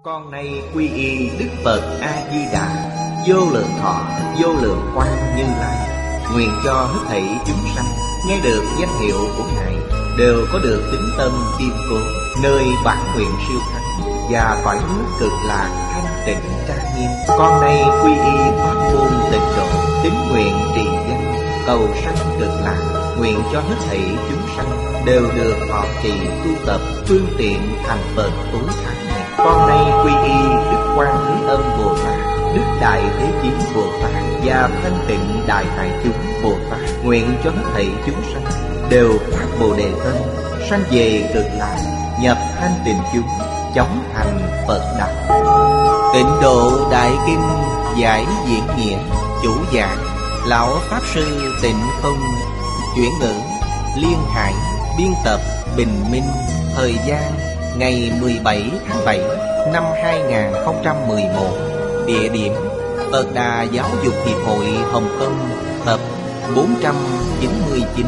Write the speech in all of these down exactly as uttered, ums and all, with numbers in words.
Con nay quy y Đức Phật A-di-đà, vô lượng thọ, vô lượng quang Như Lai. Nguyện cho hết thảy chúng sanh nghe được danh hiệu của Ngài đều có được tín tâm kiên cố, nơi bản nguyện siêu thắng và cõi nước cực lạc thanh tịnh trang nghiêm. Con nay quy y pháp môn tịnh độ, tín nguyện trì danh cầu sanh cực lạc. Nguyện cho hết thảy chúng sanh đều được thọ trì tu tập phương tiện thành Phật tối thắng này. Con nay quy y Đức Quan Thế Âm Bồ Tát, Đức Đại Thế Chí Bồ Tát và Thanh Tịnh Đại Tại Chúng Bồ Tát. Nguyện cho hết thảy chúng sanh đều phát Bồ Đề tâm, sanh về cực lạc, nhập thanh tịnh chúng, chóng thành Phật đạo. Tịnh Độ Đại Kinh giải diễn nghĩa, chủ giảng lão pháp sư Tịnh Không, chuyển ngữ Liên Hải, biên tập Bình Minh. Thời gian ngày mười bảy tháng bảy năm hai nghìn không trăm mười một. Địa điểm Phật Đà Giáo dục Hiệp hội Hồng Kông, tập bốn trăm chín mươi chín.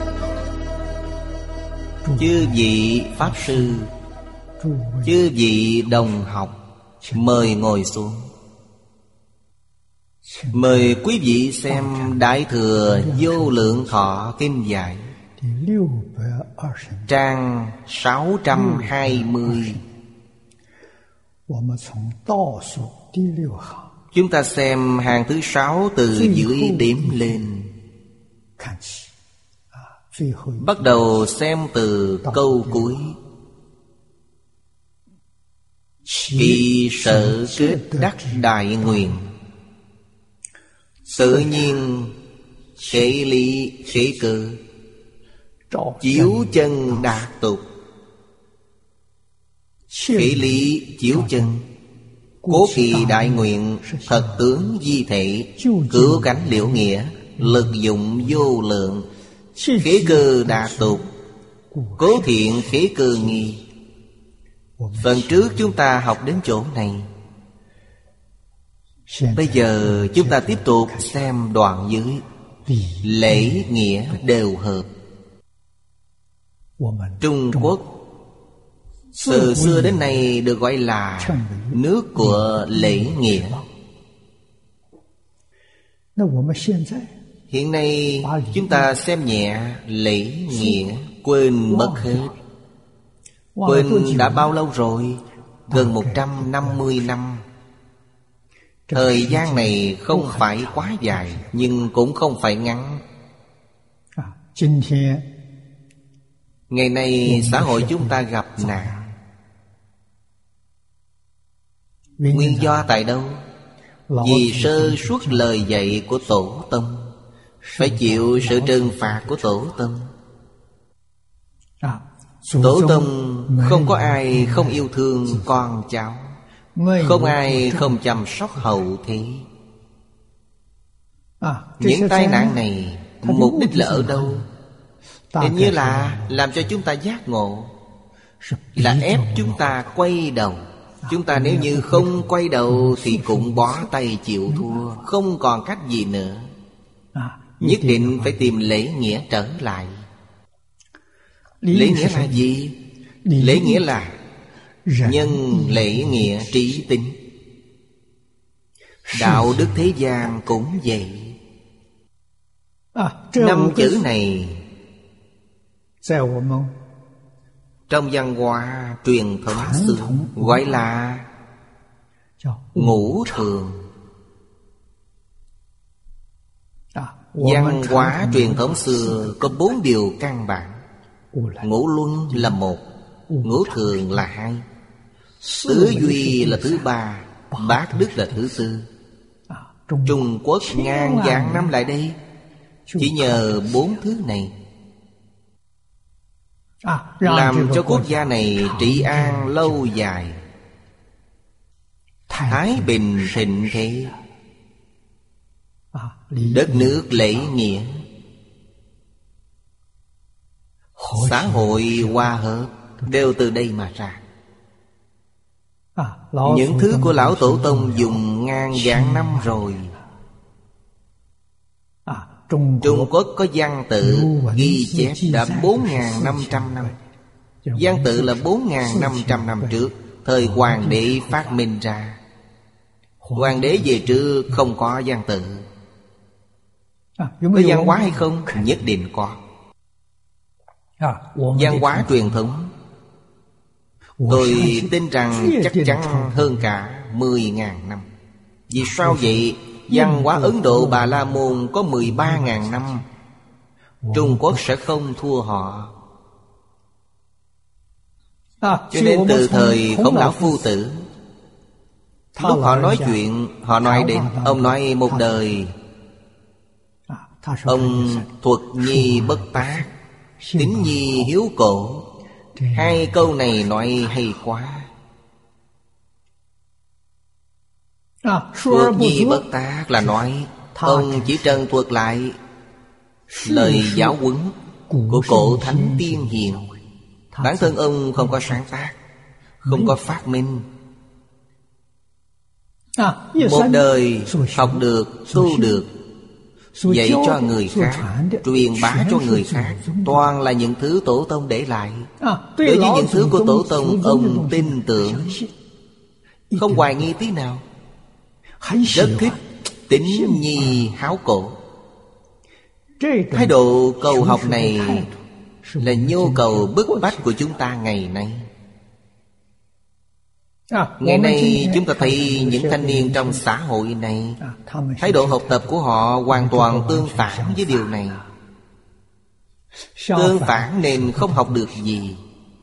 Chư vị pháp sư, chư vị đồng học, mời ngồi xuống. Mời quý vị xem Đại Thừa Vô Lượng Thọ Kinh Giải, trang sáu trăm hai mươi. Chúng ta xem hàng thứ sáu từ dưới đếm lên. Bắt đầu xem từ câu cuối. Kỳ sở kết đắc đại nguyện, tự nhiên khế lý khế cơ, chiếu chân đạt tục. Khế lý chiếu chân, cố kỳ đại nguyện, thật tướng di thể, cứu cánh liễu nghĩa, lực dụng vô lượng. Khế cơ đạt tục, cố thiện khế cơ nghi. Phần trước chúng ta học đến chỗ này. Bây giờ chúng ta tiếp tục xem đoạn dưới. Lễ nghĩa đều hợp. Trung Quốc từ xưa đến nay được gọi là nước của lễ nghĩa. Hiện nay chúng ta xem nhẹ lễ nghĩa, quên mất hết. Quên đã bao lâu rồi? Gần một trăm năm mươi năm. Thời gian này không phải quá dài, nhưng cũng không phải ngắn. Ngày nay xã hội chúng ta gặp nạn. Nguyên do tại đâu? Vì sơ suất lời dạy của Tổ Tông, phải chịu sự trừng phạt của Tổ Tông. Tổ Tông không có ai không yêu thương con cháu, không ai không chăm sóc hậu thế. Những tai nạn này mục đích là ở đâu? Hình như là làm cho chúng ta giác ngộ, là ép chúng ta quay đầu. Chúng ta nếu như không quay đầu thì cũng bó tay chịu thua, không còn cách gì nữa. Nhất định phải tìm lễ nghĩa trở lại. Lễ nghĩa là gì? Lễ nghĩa là nhân lễ nghĩa trí tính. Đạo đức thế gian cũng vậy. Năm chữ này trong văn hóa truyền thống xưa gọi là ngũ thường. Văn hóa truyền thống xưa có bốn điều căn bản. Ngũ luân là một, ngũ thường là hai, tứ duy là thứ ba, bát đức là thứ tư. Trung Quốc ngàn vạn năm lại đây chỉ nhờ bốn thứ này làm cho quốc gia này trị an lâu dài, thái bình thịnh thế. Đất nước lễ nghĩa, xã hội hòa hợp đều từ đây mà ra. Những thứ của Lão Tổ Tông dùng ngàn vạn năm rồi. Trung Quốc có văn tự ghi chép đã bốn nghìn năm trăm năm. Văn tự là bốn nghìn năm trăm năm trước. thời hoàng đế phát minh ra. Hoàng đế về trước không có văn tự. Có văn hóa hay không? Nhất định có. Văn hóa truyền thống tôi tin rằng chắc chắn hơn cả mười ngàn năm. Vì sao vậy? Văn hóa Ấn Độ Bà La Môn có mười ba ngàn năm. Trung Quốc sẽ không thua họ. Cho nên từ thời Khổng Lão Phu Tử, lúc họ nói chuyện, họ nói đến, ông nói một đời ông thuật nhi bất tác, tín nhi hiếu cổ. Hai câu này nói hay quá. Thuật nhi bất tác là nói ông chỉ trần thuật lại lời giáo huấn của cổ thánh tiên hiền. Bản thân ông không có sáng tác, không có phát minh. Một đời học được, tu được, dạy cho người khác, truyền bá cho người khác, toàn là những thứ tổ tông để lại. Đối với những thứ của tổ tông, ông tin tưởng, không hoài nghi tí nào. Rất thích tín nhi háo cổ. Thái độ cầu học này là nhu cầu bức bách của chúng ta ngày nay. Ngày nay chúng ta thấy những thanh niên trong xã hội này, thái độ học tập của họ hoàn toàn tương phản với điều này. Tương phản nên không học được gì.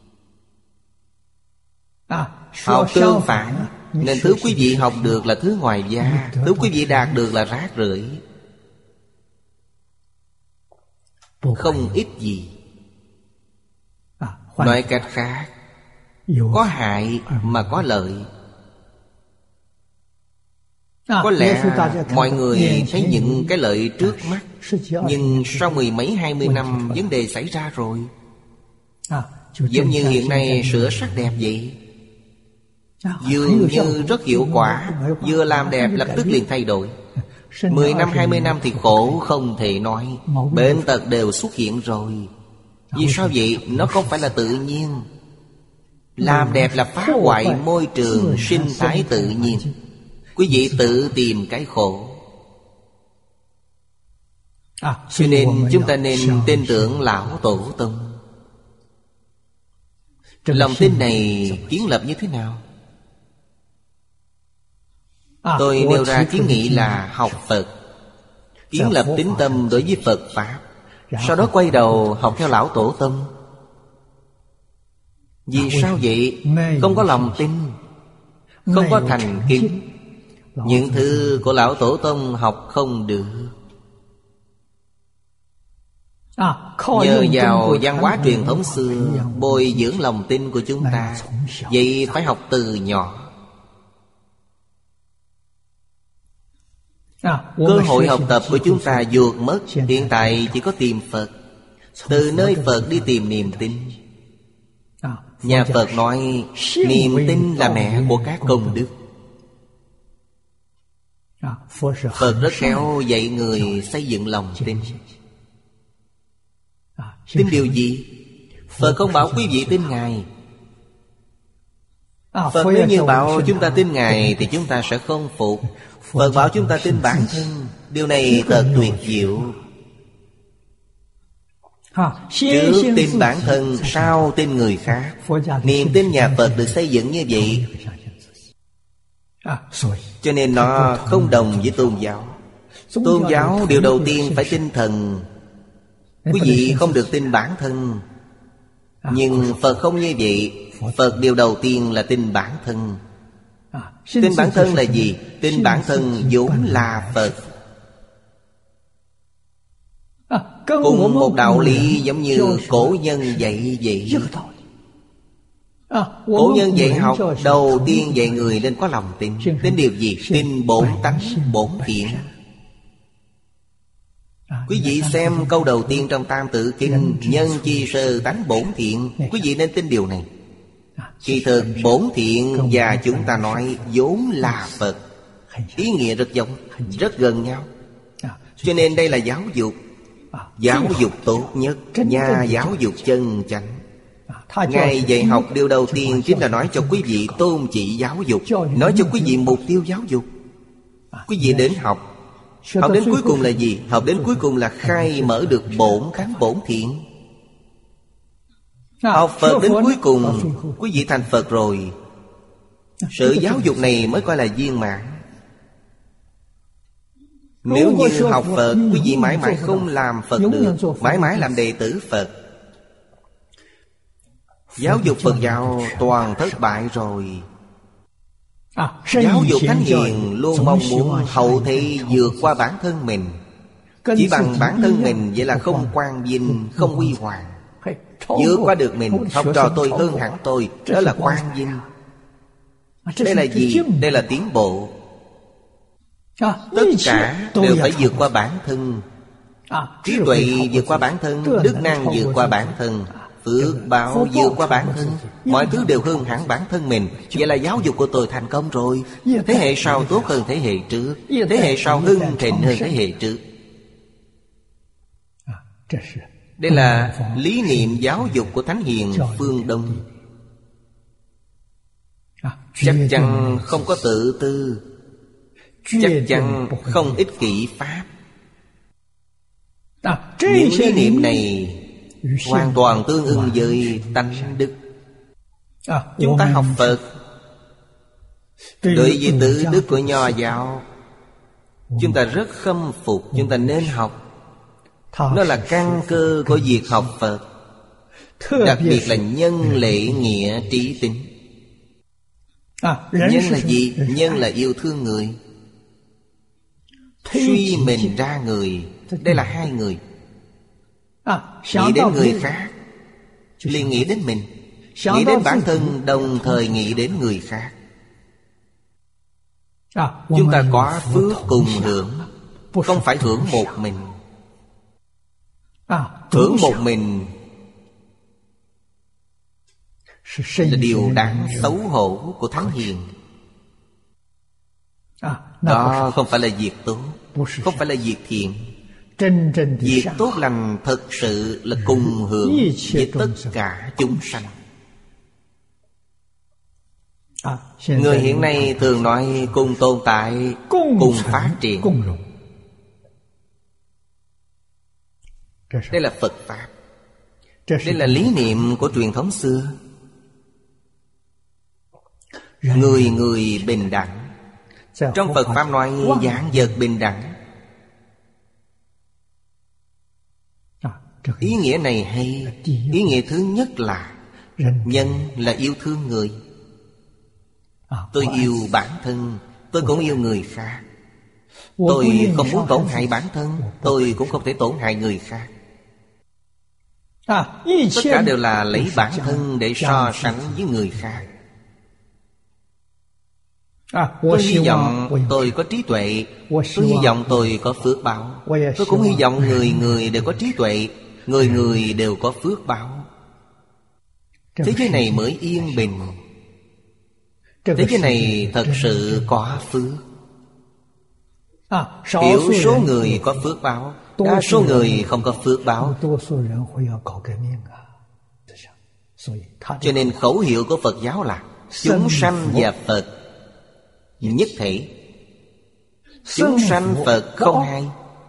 Học tương phản nên thứ quý vị học được là thứ ngoài da, thứ quý vị đạt được là rác rưởi, không ích gì. Nói cách khác, có hại mà có lợi. Có lẽ mọi người thấy những cái lợi trước mắt, nhưng sau mười mấy hai mươi năm vấn đề xảy ra rồi. Giống như hiện nay sửa sắc đẹp vậy, dường như rất hiệu quả, vừa làm đẹp lập tức liền thay đổi. Mười năm hai mươi năm thì khổ không thể nói, bệnh tật đều xuất hiện rồi. Vì sao vậy? Nó không phải là tự nhiên. Làm đẹp là phá hoại môi trường sinh thái tự nhiên. Quý vị tự tìm cái khổ. Cho nên chúng ta nên tin tưởng lão tổ tông. Lòng tin này kiến lập như thế nào? Tôi nêu ra kiến nghị là học Phật, kiến lập tín tâm đối với Phật Pháp, sau đó quay đầu học theo lão tổ tông. Vì sao vậy? Không có lòng tin, không có thành kính, những thứ của lão tổ tông học không được. Nhờ vào văn hóa truyền thống xưa bồi dưỡng lòng tin của chúng ta. Vậy phải học từ nhỏ. Cơ hội học tập của chúng ta vụt mất. Hiện tại chỉ có tìm Phật, từ nơi Phật đi tìm niềm tin. Nhà Phật nói niềm tin là mẹ của các công đức. Phật rất khéo dạy người xây dựng lòng tin. Tin điều gì? Phật không bảo quý vị tin Ngài. Phật nếu như bảo chúng ta tin Ngài thì chúng ta sẽ không phục. Phật bảo chúng ta tin bản thân. Điều này thật tuyệt diệu. Trước tin bản thân, sau tin người khác. Niềm tin nhà Phật được xây dựng như vậy. Cho nên nó không đồng với tôn giáo. Tôn giáo điều đầu tiên phải tin thần. Quý vị không được tin bản thân. Nhưng Phật không như vậy. Phật điều đầu tiên là tin bản thân. Tin bản thân là gì? Tin bản thân vốn là Phật. Cùng một đạo lý giống như cổ nhân dạy vậy. Cổ nhân dạy học đầu tiên dạy người nên có lòng tin. Tin điều gì? Tin bổn tánh, bổn thiện. Quý vị xem câu đầu tiên trong Tam Tự Kinh, nhân chi sơ tánh bổn thiện. Quý vị nên tin điều này. Kỳ thực bổn thiện và chúng ta nói vốn là Phật, ý nghĩa rất giống, rất gần nhau. Cho nên đây là giáo dục. Giáo dục tốt nhất, nhà giáo dục chân chánh. Ngài dạy học điều đầu tiên chính là nói cho quý vị tôn chỉ giáo dục, nói cho quý vị mục tiêu giáo dục. Quý vị đến học, học đến cuối cùng là gì? Học đến cuối cùng là khai mở được bổn tánh bổn thiện. Học Phật đến cuối cùng, quý vị thành Phật rồi. Sự giáo dục này mới coi là viên mãn. Nếu như học Phật, quý vị mãi mãi không làm Phật được, mãi mãi làm đệ tử Phật, giáo dục Phật giáo toàn thất bại rồi. Giáo dục thánh hiền luôn mong muốn hậu thế vượt qua bản thân mình. Chỉ bằng bản thân mình vậy là không quang vinh, không huy hoàng. Vượt qua được mình, học trò tôi hơn hẳn tôi, đó là quang vinh. Đây là gì? Đây là tiến bộ. Tất cả đều phải vượt qua bản thân. Trí tuệ vượt qua bản thân, đức năng vượt qua bản thân, phước báo vượt qua bản thân. Mọi thứ đều hơn hẳn bản thân mình. Vậy là giáo dục của tôi thành công rồi. Thế hệ sau tốt hơn thế hệ trước, thế hệ sau hưng thịnh hơn thế hệ trước. Đây là lý niệm giáo dục của Thánh Hiền phương Đông. Chắc chắn không có tự tư, chắc chắn không ích kỷ pháp. Những lý niệm này hoàn toàn tương ưng với tánh đức. Chúng ta học Phật, đối với tứ đức của Nho giáo, chúng ta rất khâm phục, chúng ta nên học. Nó là căn cơ của việc học Phật. Đặc biệt là nhân lễ nghĩa trí tính. Nhân là gì? Nhân là yêu thương người. Suy mình ra người. Đây là hai người. Nghĩ đến người khác, liền nghĩ đến mình. Nghĩ đến bản thân, đồng thời nghĩ đến người khác. Chúng ta có phước cùng hưởng, không phải hưởng một mình. Hưởng một mình là điều đáng xấu hổ của Thánh Hiền. Đó không phải là việc tốt, không phải là việc thiện. Việc tốt lành thật sự là cùng hưởng với tất cả chúng sanh. Người hiện nay thường nói cùng tồn tại, cùng phát triển. Đây là Phật Pháp. Đây là lý niệm của truyền thống xưa. Người người bình đẳng. Trong Phật Pháp nói vạn vật bình đẳng. Ý nghĩa này hay. Ý nghĩa thứ nhất là nhân là yêu thương người. Tôi yêu bản thân, tôi cũng yêu người khác. Tôi không muốn tổn hại bản thân, tôi cũng không thể tổn hại người khác. Tất cả đều là lấy bản thân để so sánh với người khác. Tôi hy vọng tôi có trí tuệ, tôi hy vọng tôi có phước báo. Tôi cũng hy vọng người người đều có trí tuệ, người người đều có phước báo. Thế giới này mới yên bình. Thế giới này thật sự có phước. Thiểu số người có phước báo, đa số người không có phước báo. Cho nên khẩu hiệu của Phật giáo là chúng sanh và Phật nhất thể. Chúng sanh Phật không hai.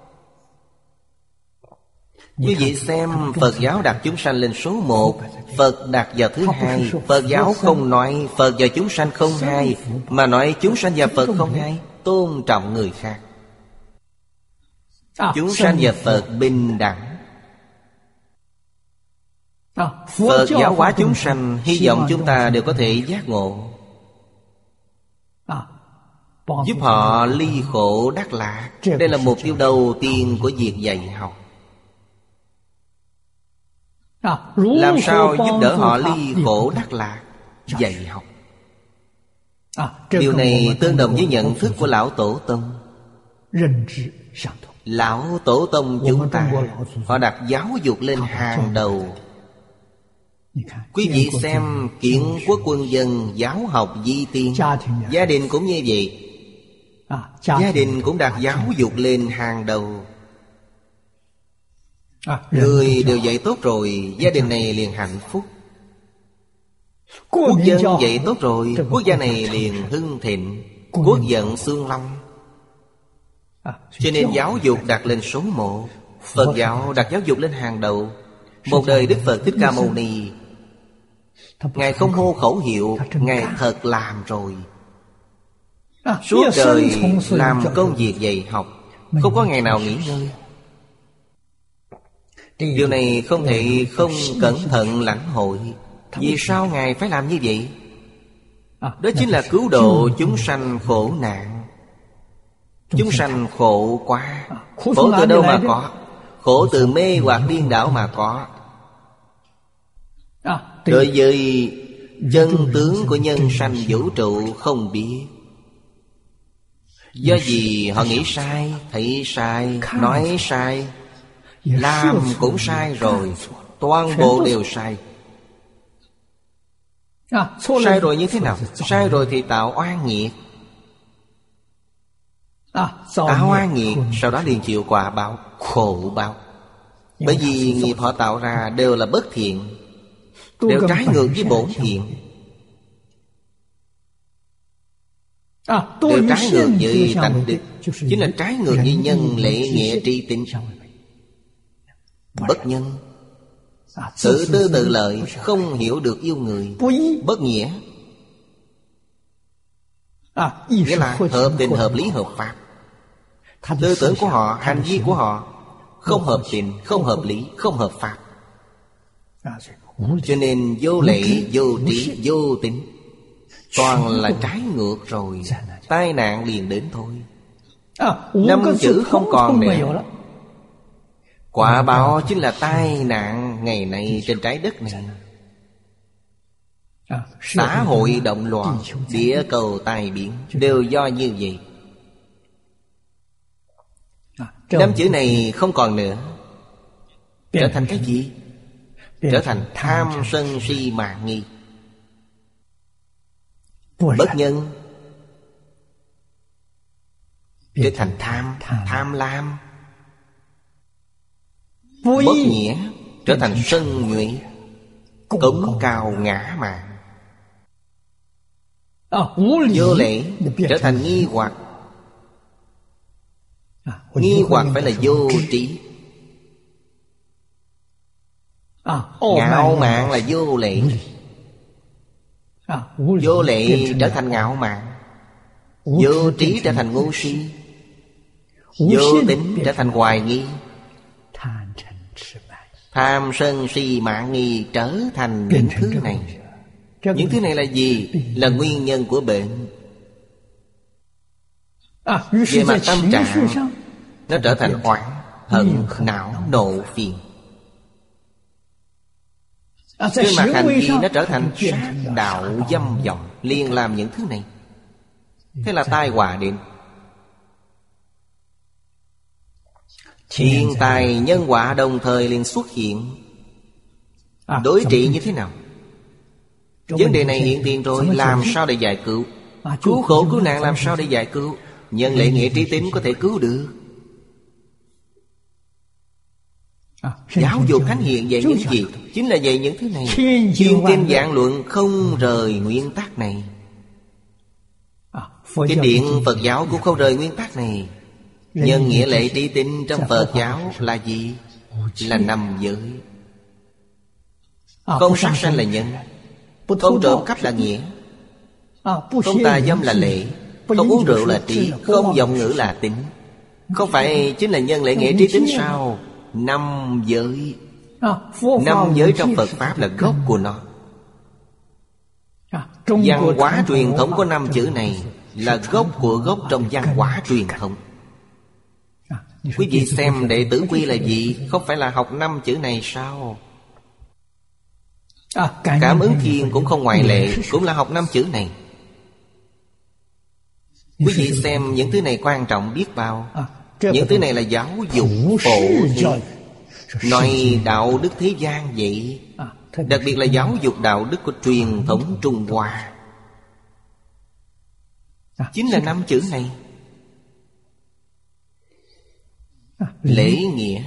Như vậy xem, Phật giáo đặt chúng sanh lên số một, Phật đặt vào thứ hai. Phật giáo không nói Phật và chúng sanh không hai, mà nói chúng sanh và Phật không hai. Tôn trọng người khác. Chúng sanh và Phật bình đẳng. Phật giáo hóa chúng sanh, hy vọng chúng ta đều có thể giác ngộ, giúp họ ly khổ đắc lạc. Đây là mục tiêu đầu tiên của việc dạy học. Làm sao giúp đỡ họ ly khổ đắc lạc? Dạy học. Điều này tương đồng với nhận thức của Lão Tổ Tông. Lão Tổ Tông chúng ta, họ đặt giáo dục lên hàng đầu. Quý vị xem Kiến Quốc Quân Dân giáo học di tiên, gia đình cũng như vậy. Gia đình cũng đặt giáo dục lên hàng đầu. Người đều dạy tốt rồi, gia đình này liền hạnh phúc. Quốc dân vậy tốt rồi, quốc gia này liền hưng thịnh, quốc vận xương long. Cho nên giáo dục đặt lên số một, Phật giáo đặt giáo dục lên hàng đầu. Một đời Đức Phật Thích Ca Mâu Ni, Ngài không hô khẩu hiệu, Ngài thật làm rồi. Suốt đời làm công việc dạy học, không có ngày nào nghỉ ngơi. Điều này không thể không cẩn thận lãnh hội. Vì sao Ngài phải làm như vậy? Đó chính là cứu độ chúng sanh khổ nạn. Chúng sanh khổ quá. Khổ từ đâu mà có? Khổ từ mê hoặc điên đảo mà có. Đối với chân tướng của nhân sanh vũ trụ không biết. Do gì họ nghĩ sai, thấy sai, nói sai, làm cũng sai rồi. Toàn bộ đều sai. Sai rồi như thế nào? Sai rồi thì tạo oan nghiệt. Tạo oan nghiệt, sau đó liền chịu quả báo, khổ báo. Bởi vì nghiệp họ tạo ra đều là bất thiện, đều trái ngược với bổn thiện, đều trái ngược với tánh đức, chính là trái ngược với nhân lễ nghĩa tri tín. Bất nhân, tự tư tự lợi, không hiểu được yêu người. Bất nghĩa, nghĩa là hợp tình, hợp lý, hợp pháp. Tư tưởng của họ, hành vi của họ không hợp tình, không hợp lý, không hợp pháp. Cho nên vô lễ, vô trí, vô tín, toàn là trái ngược rồi. Tai nạn liền đến thôi. Năm chữ không còn nữa. Quả báo chính là tai nạn ngày nay trên trái đất này. Xã hội động loạn, địa cầu tai biến, đều do như vậy. Năm chữ này không còn nữa. Trở thành cái gì? Trở thành tham sân si mạn nghi. Bất nhân, trở thành tham, tham lam. Bất nghĩa, trở thành sân nhuệ, cống cao ngã mạn. Vô lễ, trở thành nghi hoặc. Nghi hoặc phải là vô trí. Ngạo mạn là vô lễ. Vô lễ trở thành ngạo mạn. Vô trí trở thành ngu si. Vô tín trở thành hoài nghi. Tham sân si mạn nghi trở thành những thứ này. Những thứ này là gì? Là nguyên nhân của bệnh. Về mặt tâm trạng, nó trở thành oán, hận, não, nộ, phiền. Trên mặt hành vi nó trở thành sát đạo dâm vọng, liền làm những thứ này. Thế là tai họa đến. Thiên tài nhân họa đồng thời liền xuất hiện. Đối trị như thế nào? Vấn đề này hiện tiền rồi, làm sao để giải cứu? Cứu khổ cứu nạn làm sao để giải cứu? Nhân lễ nghĩa trí tín có thể cứu được. Giáo dục thánh hiền dạy những gì? Chính là dạy những thứ này. Thiên kinh vạn luận không rời nguyên tắc này. Kinh điển Phật giáo cũng không rời nguyên tắc này. Nhân nghĩa lễ trí tín trong Phật giáo là gì? Là năm giới. Không sát sanh là nhân, không trộm cắp là nghĩa, không tà dâm là lễ, không uống rượu là trí, không vọng ngữ là tín. Không phải chính là nhân lễ nghĩa trí tín sao? Năm giới. Năm giới trong Phật Pháp là gốc của nó. Văn hóa truyền thống có năm chữ này là gốc của gốc trong văn hóa truyền thống. Quý vị xem đệ tử quy là gì? Không phải là học năm chữ này sao? Cảm ứng thiên cũng không ngoại lệ, cũng là học năm chữ này. Quý vị xem những thứ này quan trọng biết bao. Những thứ này là giáo dục phổ thi, nói đạo đức thế gian vậy. Đặc biệt là giáo dục đạo đức của truyền thống Trung Hoa. Chính là năm chữ này. Lễ nghĩa.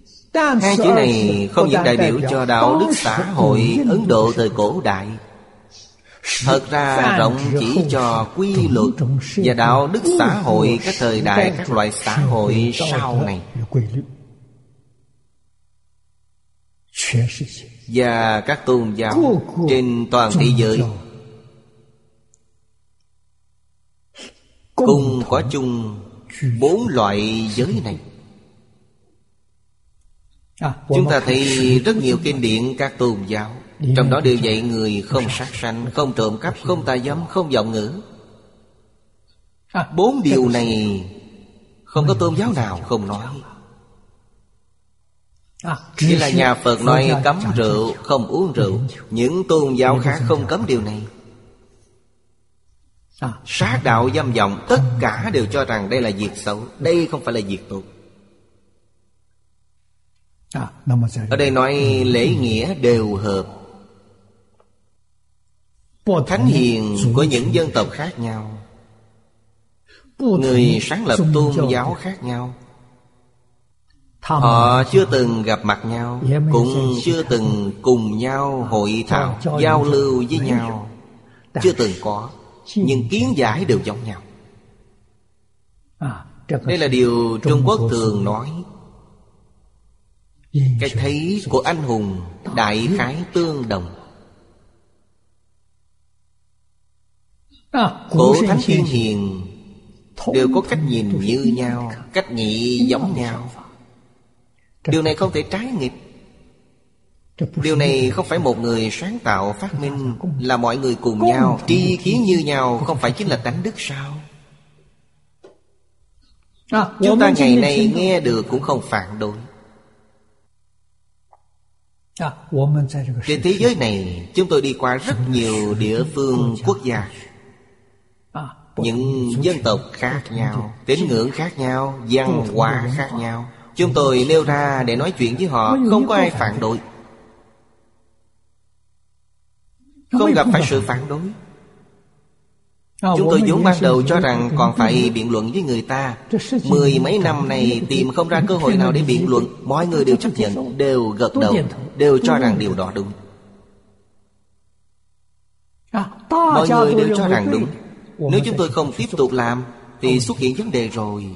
Hai chữ này không những đại biểu cho đạo đức xã hội Ấn Độ thời cổ đại, Thật ra rộng chỉ cho quy luật và đạo đức xã hội các thời đại, các loại xã hội sau này, và các tôn giáo trên toàn thế giới cùng có chung bốn loại giới này. Chúng ta thấy rất nhiều kinh điển các tôn giáo, trong đó đều dạy người không sát sanh, không trộm cắp, không tà dâm, không vọng ngữ. Bốn điều này không có tôn giáo nào không nói. Chỉ là nhà Phật nói cấm rượu, không uống rượu. Những tôn giáo khác không cấm điều này. Sát đạo dâm vọng, tất cả đều cho rằng đây là việc xấu, đây không phải là việc tốt. Ở đây nói lễ nghĩa đều hợp. Thánh hiền của những dân tộc khác nhau, người sáng lập tôn giáo khác nhau, họ chưa từng gặp mặt nhau, cũng chưa từng cùng nhau hội thảo, giao lưu với nhau, chưa từng có, nhưng kiến giải đều giống nhau. Đây là điều Trung Quốc thường nói. Cái thấy của anh hùng đại khái tương đồng. Cổ thánh tiên hiền đều có cách nhìn như nhau, cách nghĩ giống nhau. Điều này không thể trái nghịch. Điều này không phải một người sáng tạo phát minh, là mọi người cùng nhau, tri kiến như nhau, không phải chính là tánh đức sao? Chúng ta ngày nay nghe được cũng không phản đối. Trên thế giới này, chúng tôi đi qua rất nhiều địa phương quốc gia, những dân tộc khác nhau, tín ngưỡng khác nhau, văn hóa khác nhau. Chúng tôi nêu ra để nói chuyện với họ, không có ai phản đối, không gặp phải sự phản đối. Chúng tôi vốn ban đầu cho rằng còn phải biện luận với người ta. Mười mấy năm này tìm không ra cơ hội nào để biện luận. Mọi người đều chấp nhận, đều gật đầu, đều cho rằng điều đó đúng. Mọi người đều cho rằng đúng. Nếu chúng tôi không tiếp tục làm thì xuất hiện vấn đề rồi.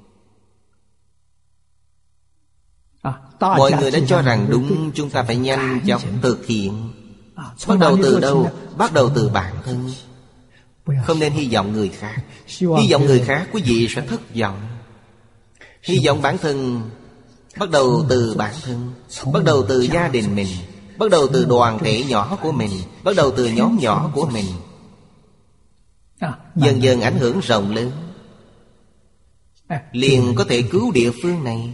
Mọi người đã cho rằng đúng, chúng ta phải nhanh chóng thực hiện. Bắt đầu từ đâu? Bắt đầu từ bản thân. Không nên hy vọng người khác. Hy vọng người khác quý vị sẽ thất vọng. Hy vọng bản thân. Bắt đầu từ bản thân. Bắt đầu từ gia đình mình. Bắt đầu từ đoàn thể nhỏ của mình. Bắt đầu từ nhóm nhỏ của mình. Dần dần ảnh hưởng rộng lớn, liền có thể cứu địa phương này,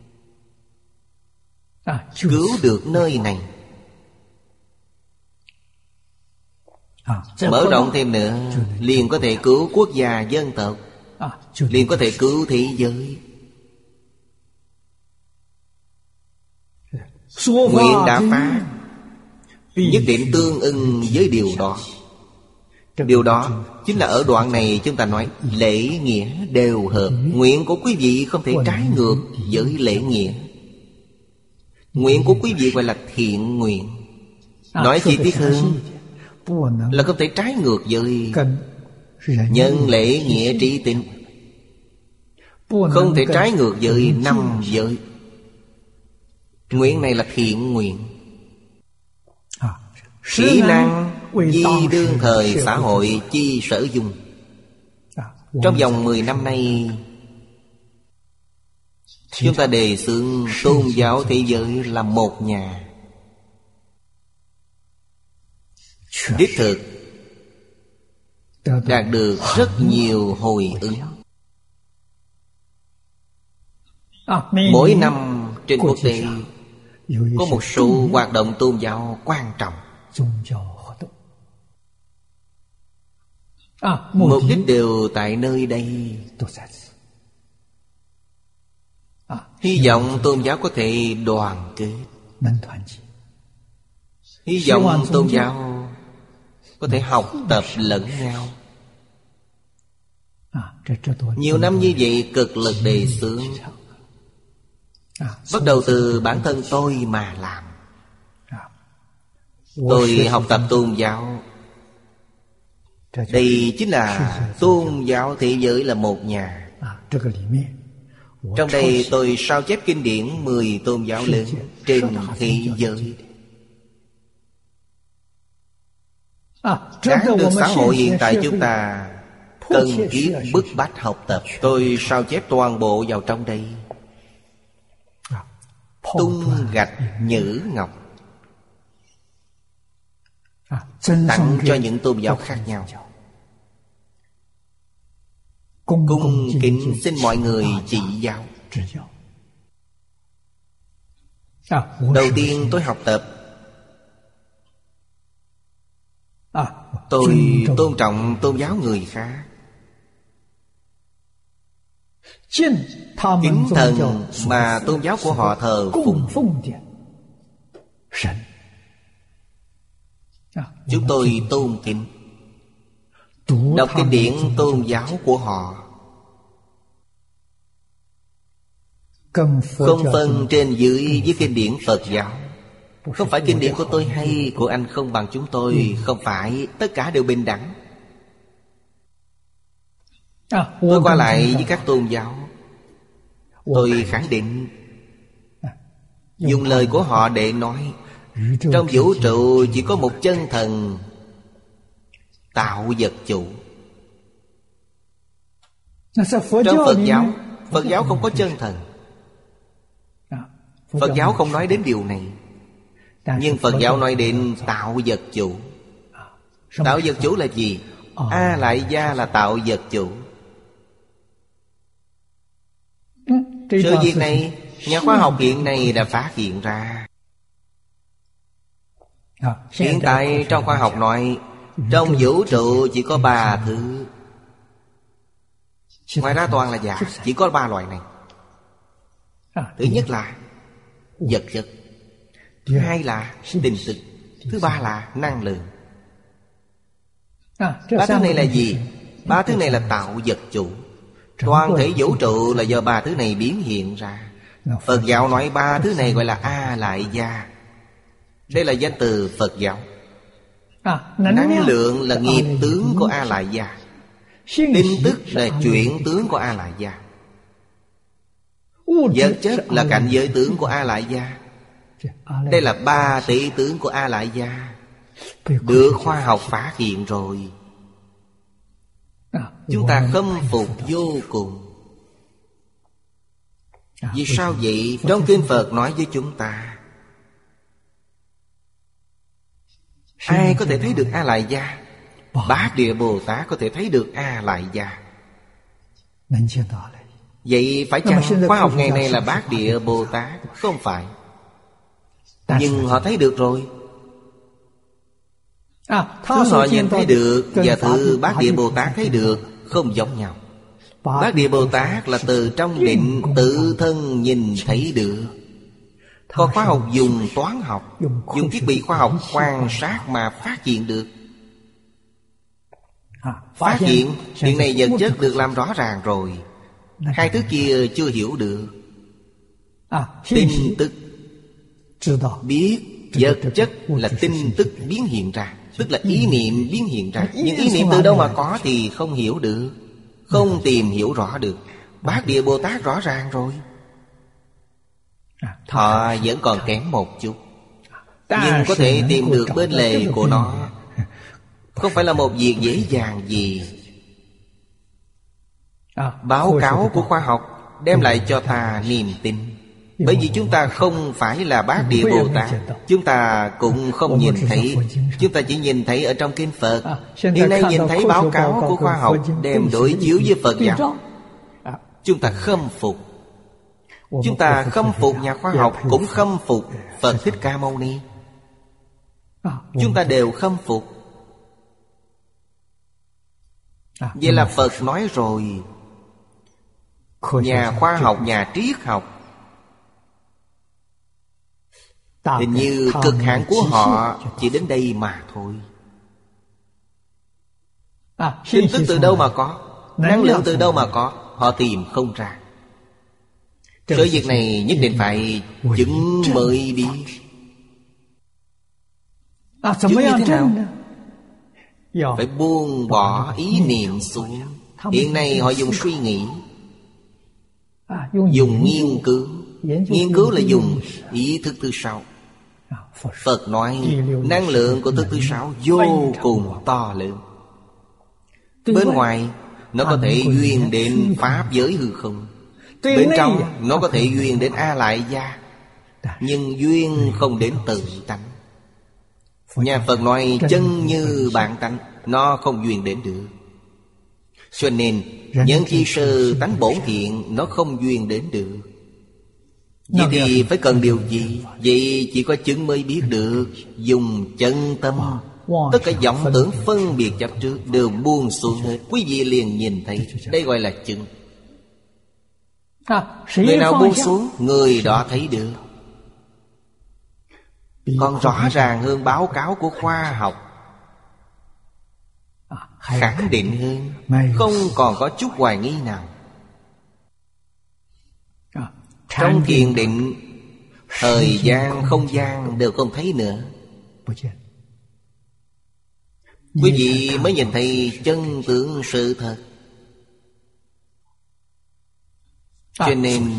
cứu được nơi này. Mở rộng thêm nữa, liền có thể cứu quốc gia dân tộc, liền có thể cứu thế giới. Nguyện đã phá, nhất định tương ưng với điều đó. Điều đó chính là ở đoạn này chúng ta nói lễ nghĩa đều hợp. Nguyện của quý vị không thể trái ngược với lễ nghĩa. Nguyện của quý vị gọi là thiện nguyện. Nói chi tiết hơn là không thể trái ngược với nhân lễ nghĩa trí tín, không thể trái ngược với năm giới. Nguyện này là thiện nguyện. Kỹ năng di đương thời xã hội chi sở dùng. Trong vòng mười năm nay, chúng ta đề xướng tôn giáo thế giới là một nhà. Đích thực đạt được rất nhiều hồi ứng. Mỗi năm trên quốc tế có một số hoạt động tôn giáo quan trọng. Mục đích đều tại nơi đây. Hy vọng tôn giáo có thể đoàn kết. Hy vọng tôn giáo có thể học tập lẫn nhau. Nhiều năm như vậy cực lực đề xướng. Bắt đầu từ bản thân tôi mà làm. Tôi học tập tôn giáo Đây chính là tôn giáo thế giới là một nhà. Trong đây tôi sao chép kinh điển mười tôn giáo lớn trên thế giới. Đáng được xã hội hiện tại chúng ta cần thiết bức bách học tập. Tôi sao chép toàn bộ vào trong đây. Tung gạch nhữ ngọc, tặng cho những tôn giáo khác nhau. Cung kính xin mọi người chỉ giáo. Đầu tiên tôi học tập, tôi tôn trọng tôn giáo người khác. Kính thần mà tôn giáo của họ thờ phụng, chúng tôi tôn kính. Đọc kinh điển tôn giáo của họ, không phân trên dưới với kinh điển Phật giáo. Không phải kinh điển của tôi hay, của anh không bằng chúng tôi. Không phải, tất cả đều bình đẳng. Tôi qua lại với các tôn giáo, tôi khẳng định, dùng lời của họ để nói, trong vũ trụ chỉ có một chân thần tạo vật chủ. Trong Phật giáo, Phật giáo không có chân thần. Phật giáo không nói đến điều này. Nhưng Phật giáo nói đến tạo vật chủ. Tạo vật chủ là gì? A Lại Gia là tạo vật chủ. Sự việc này nhà khoa học hiện nay đã phát hiện ra. Hiện tại trong khoa học nói, trong vũ trụ chỉ có ba thứ, ngoài ra toàn là giả. Chỉ có ba loại này. Thứ nhất là vật chất, thứ hai là tin tức, thứ ba là năng lượng. Ba thứ này là gì? Ba thứ này là tạo vật chủ. Toàn thể vũ trụ là do ba thứ này biến hiện ra. Phật giáo nói ba thứ này gọi là A Lại Gia. Đây là danh từ Phật giáo. Năng lượng là nghiệp tướng của A Lại Gia. Tin tức là chuyển tướng của A Lại Gia. Vật chất là cảnh giới tướng của A Lại Gia. Đây là ba tỷ tướng của A Lại Gia, được khoa học phát hiện rồi. Chúng ta khâm phục vô cùng. Vì sao vậy? Trong kinh Phật nói với chúng ta, ai có thể thấy được A Lại Gia? Bát Địa Bồ Tát có thể thấy được A Lại Gia. Vậy phải chăng khoa học ngày nay là Bát Địa Bồ Tát? Không phải. Nhưng họ thấy được rồi. Thứ họ nhìn thấy được và thứ Bát Địa Bồ Tát thấy được không giống nhau. Bát Địa Bồ Tát là từ trong định tự thân nhìn thấy được. Còn khoa học dùng toán học, dùng thiết bị khoa học quan sát mà phát hiện được. Phát hiện hiện nay vật chất được làm rõ ràng rồi. Hai thứ kia chưa hiểu được. Tin tức, biết vật chất là tin tức biến hiện ra, tức là ý niệm biến hiện ra. Nhưng ý niệm từ đâu mà có thì không hiểu được, không tìm hiểu rõ được. Bát Địa Bồ Tát rõ ràng rồi. Họ vẫn còn kém một chút, nhưng có thể tìm được bên lề của nó. Không phải là một việc dễ dàng gì. Báo cáo của khoa học đem lại cho ta niềm tin. Bởi vì chúng ta không phải là Bát Địa Bồ Tát, chúng ta cũng không nhìn thấy. Chúng ta chỉ nhìn thấy ở trong kinh Phật. Hiện nay nhìn thấy báo cáo của khoa học đem đối chiếu với Phật giáo, chúng ta khâm phục. Chúng ta khâm phục nhà khoa học, cũng khâm phục Phật Thích Ca Mâu Ni. Chúng ta đều khâm phục. Vậy là Phật nói rồi. Nhà khoa học, nhà triết học, hình như cực hạn của họ chỉ đến đây mà thôi. Tin tức từ đâu mà có, năng lượng từ đâu mà có, họ tìm không ra. Sự việc này nhất định phải chứng mới biết. Chứng như thế nào? phải buông bỏ ý niệm xuống. Hiện nay họ dùng suy nghĩ, dùng nghiên cứu. Nghiên cứu là dùng ý thức thứ sáu. Phật nói năng lượng của thức thứ sáu vô cùng to lớn. Bên ngoài nó có thể duyên đến pháp giới hư không, bên trong nó có thể duyên đến A Lại Gia, nhưng duyên không đến tự tánh. Nhà Phật nói chân như bản tánh, nó không duyên đến được. Cho nên nhân chi sơ tánh bổn thiện, nó không duyên đến được. Vậy thì phải cần điều gì? Vậy chỉ có chứng mới biết được. Dùng chân tâm, tất cả vọng tưởng phân biệt chấp trước đều buông xuống hết. Quý vị liền nhìn thấy, đây gọi là chứng. Người nào buông xuống, người đó thấy được. Còn rõ ràng hơn báo cáo của khoa học, khẳng định hơn, không còn có chút hoài nghi nào. Trong thiền định, thời gian, không gian đều không thấy nữa. Quý vị mới nhìn thấy chân tướng sự thật. Cho nên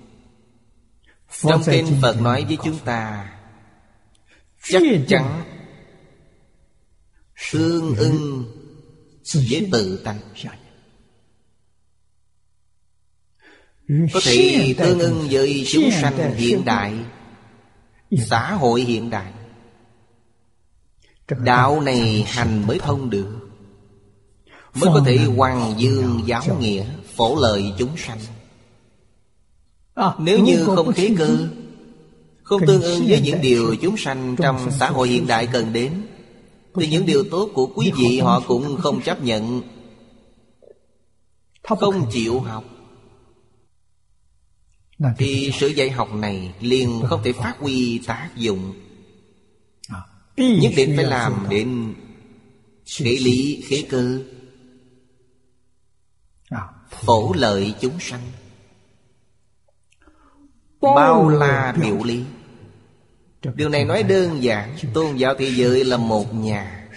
trong kinh Phật nói với chúng ta, chắc chắn tương ưng với tự tánh, có thể tương ưng với chúng sanh hiện đại, xã hội hiện đại. Đạo này hành mới thông được, mới có thể hoằng dương giáo nghĩa, phổ lợi chúng sanh. Nếu như không thế cơ, không tương ưng với những điều chúng sanh trong xã hội hiện đại cần đến, thì những điều tốt của quý vị họ cũng không chấp nhận, không chịu học, thì sự dạy học này liền không thể phát huy tác dụng. Nhất định phải làm đến khế lý khế cơ, phổ lợi chúng sanh, bao la biểu lý. Điều này nói đơn giản, tôn giáo thế giới là một nhà.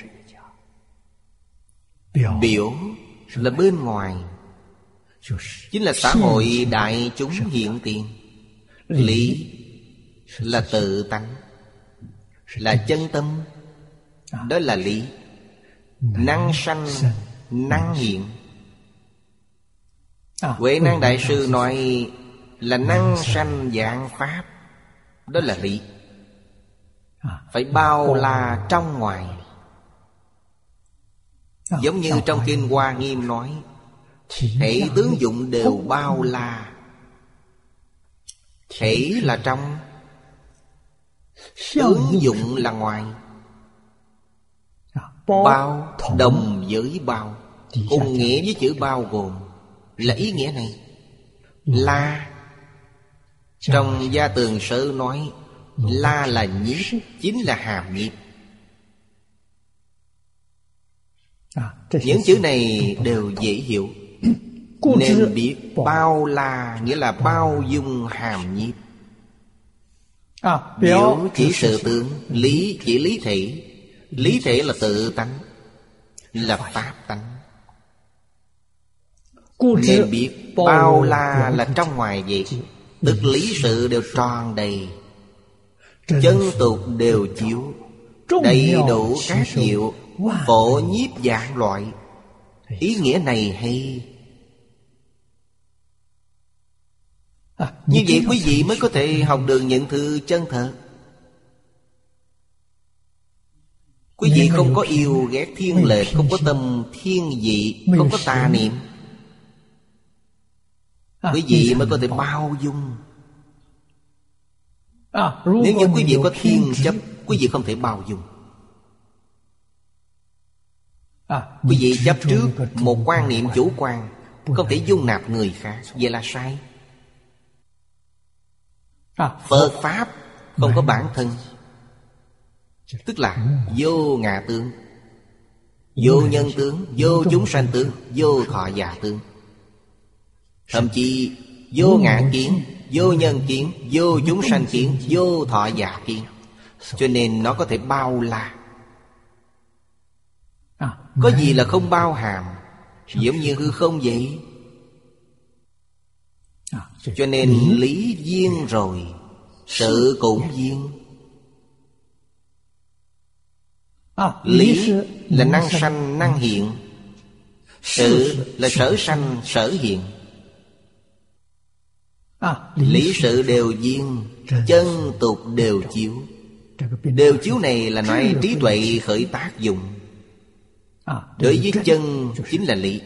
Biểu là bên ngoài, chính là xã hội đại chúng hiện tiền. Lý là tự tánh, là chân tâm, đó là lý. Năng sanh, năng hiện. Huệ Năng Đại Sư nói là năng sanh vạn pháp, đó là lý. Phải bao la trong ngoài. Giống như trong kinh Hoa Nghiêm nói, thể tướng dụng đều bao la. Thể là trong, tướng dụng là ngoài. Bao đồng với bao, cùng nghĩa với chữ bao gồm, là ý nghĩa này. La, trong Gia Tường Sớ nói, la là nhiếp, chính là hàm nhiếp. Những chữ này đều dễ hiểu. Nên biết bao la nghĩa là bao dung hàm nhiếp. Biểu chỉ sự tướng, lý chỉ lý thể. Lý thể là tự tánh, là pháp tánh. Nên biết bao la là trong ngoài vậy, tức lý sự đều tròn đầy, chân tục đều chiếu, đầy đủ các diệu, phổ nhiếp vạn loại. Ý nghĩa này hay. Như vậy quý vị mới có thể học được những thứ chân thật. Quý vị không có yêu ghét thiên lệch, không có tâm thiên vị, không có tà niệm, quý vị mới có thể bao dung. Nếu như quý vị có thiên chấp, quý vị không thể bao dung. Quý vị chấp trước một quan niệm chủ quan, không thể dung nạp người khác, vậy là sai. Phật Pháp không có bản thân, tức là vô ngã tướng, vô nhân tướng, vô chúng sanh tướng, vô thọ giả tướng. Thậm chí vô ngã kiến, vô nhân kiến, vô chúng sanh kiến, vô thọ giả kiến. Cho nên nó có thể bao la. Có gì là không bao hàm, giống như hư không vậy. Cho nên lý duyên rồi, sự cũng duyên. Lý là năng sanh năng hiện, sự là sở sanh sở hiện. Lý sự đều duyên, chân tục đều chiếu. Đều chiếu này là nói trí tuệ khởi tác dụng. Đối với chân chính là lý,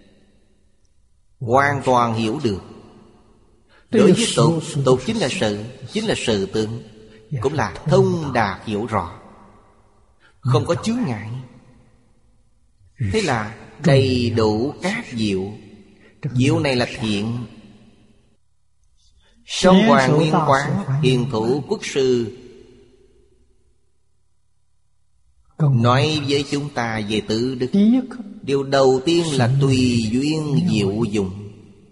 hoàn toàn hiểu được. Đối với tục, tục chính là sự, chính là sự tướng, cũng là thông đạt hiểu rõ, không có chướng ngại. Thế là đầy đủ các diệu. Diệu này là thiện. Trong Hoàng Nguyên Quán, Hiền Thủ Quốc Sư nói với chúng ta về tự đức. Điều đầu tiên là tùy duyên diệu dụng.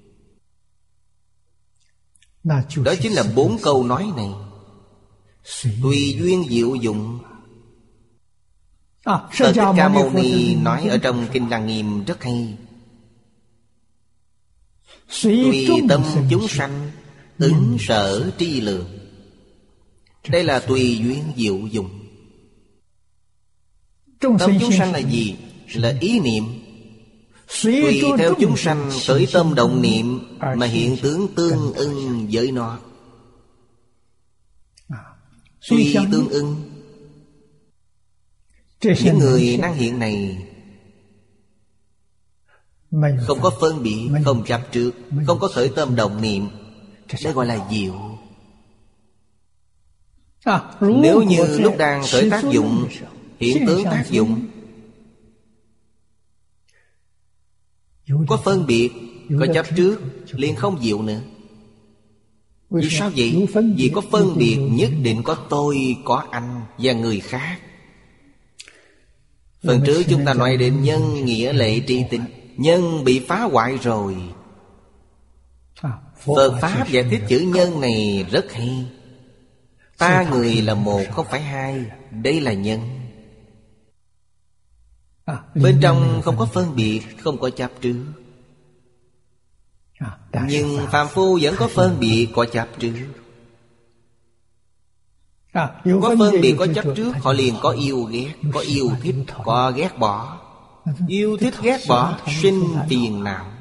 Đó chính là bốn câu nói này. Tùy duyên diệu dụng. Phật Thích Ca Mâu Ni nói ở trong Kinh Lăng Nghiêm rất hay. Tùy tâm chúng sanh, ứng sở tri lượng. Đây là tùy duyên diệu dụng. Tâm chúng sanh là gì? Là ý niệm. Tùy theo chúng sanh khởi tâm động niệm mà hiện tướng tương ưng với nó. Tùy tương ưng. Những người năng hiện này không có phân biệt, không chấp trước, không có khởi tâm động niệm. Đây gọi là diệu. Nếu như lúc đang khởi tác dụng, hiện tướng tác dụng, có phân biệt, có chấp trước, liền không diệu nữa. Vì sao vậy? Vì có phân biệt nhất định có tôi, có anh và người khác. Phần trước chúng ta nói đến nhân nghĩa lệ tri tính. Nhân bị phá hoại rồi. Phật Pháp giải thích chữ nhân này rất hay. Ta người là một, không phải hai. Đây là nhân. Bên trong không có phân biệt, không có chấp trước. Nhưng phàm phu vẫn có phân biệt, có chấp trước. Có phân biệt, có chấp trước, họ liền có yêu ghét, có yêu thích, có ghét bỏ. Yêu thích ghét bỏ sinh phiền não.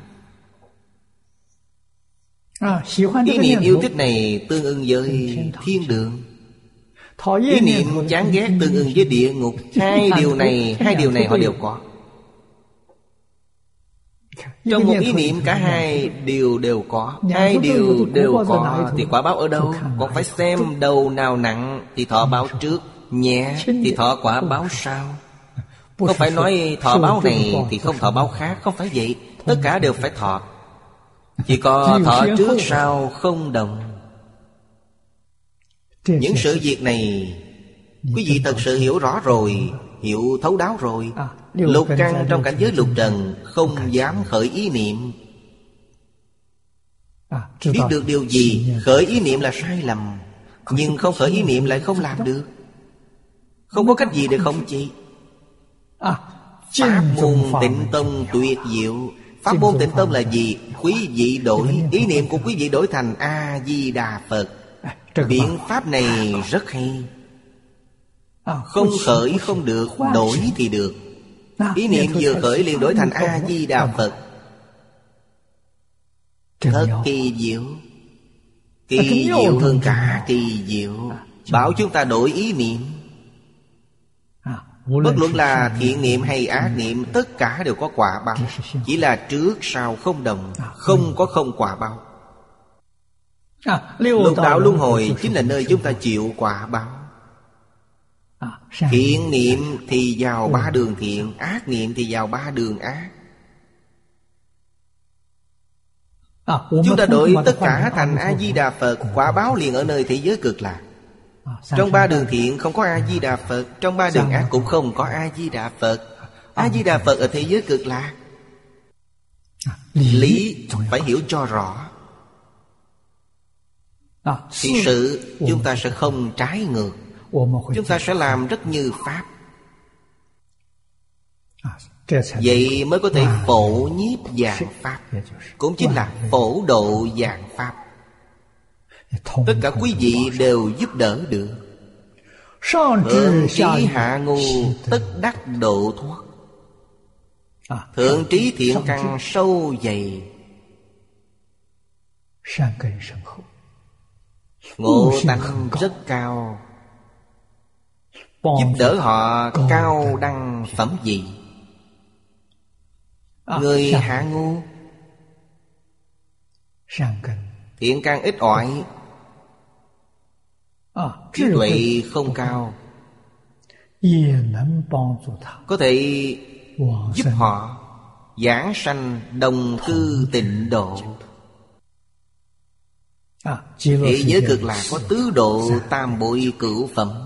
Ý niệm yêu thích này tương ưng với thiên đường. Ý niệm chán ghét tương ưng với địa ngục. Hai điều này, hai điều này họ đều có. Trong một ý niệm cả hai điều đều có. Hai điều đều có thì quả báo ở đâu? Còn phải xem đầu nào nặng thì thọ báo trước, nhẹ thì thọ quả báo sau. Không phải nói thọ báo này thì không thọ báo khác. Không phải vậy. Tất cả đều phải thọ. Chỉ có thọ trước sau không đồng. Những sự việc này quý vị thật sự hiểu rõ rồi, hiểu thấu đáo rồi. Lục căn trong cảnh giới lục trần không dám khởi ý niệm. Biết được điều gì? Khởi ý niệm là sai lầm, nhưng không khởi ý niệm lại không làm được. Không có cách gì để khống chế. Pháp môn Tịnh Tông tuyệt diệu. Pháp môn Tịnh Tông là gì? Quý vị đổi ý niệm của quý vị đổi thành A-di-đà Phật. Biện pháp này rất hay. Không khởi không được, đổi thì được. Ý niệm vừa khởi liền đổi thành A-di-đà Phật. Thật kỳ diệu. Kỳ diệu hơn cả kỳ diệu. Bảo chúng ta đổi ý niệm. Bất luận là thiện niệm hay ác niệm, tất cả đều có quả báo. Chỉ là trước sau không đồng, không có không quả báo. Lục đạo luân hồi chính là nơi chúng ta chịu quả báo. Thiện niệm thì vào ba đường thiện, ác niệm thì vào ba đường ác. Chúng ta đổi tất cả thành A-di-đà Phật, quả báo liền ở nơi thế giới cực lạc. Trong ba đường thiện không có A-di-đà Phật, trong ba đường ác cũng không có A-di-đà Phật. A-di-đà Phật ở thế giới cực lạc. Lý phải hiểu cho rõ, thì sự chúng ta sẽ không trái ngược. Chúng ta sẽ làm rất như Pháp. vậy mới có thể phổ nhiếp vạn pháp, cũng chính là phổ độ vạn pháp. Tất cả quý vị đều giúp đỡ được. Thượng trí hạ ngu tất đắc độ thoát. Thượng trí thiện căn sâu dày, ngộ tánh rất cao, giúp đỡ họ cao đăng phẩm vị. Người hạ ngu thiện căn ít ỏi, trí tuệ không cao, có thể giúp họ giảng sanh đồng cư tịnh độ. Thế giới cực lạc có tứ độ tam bội cửu phẩm.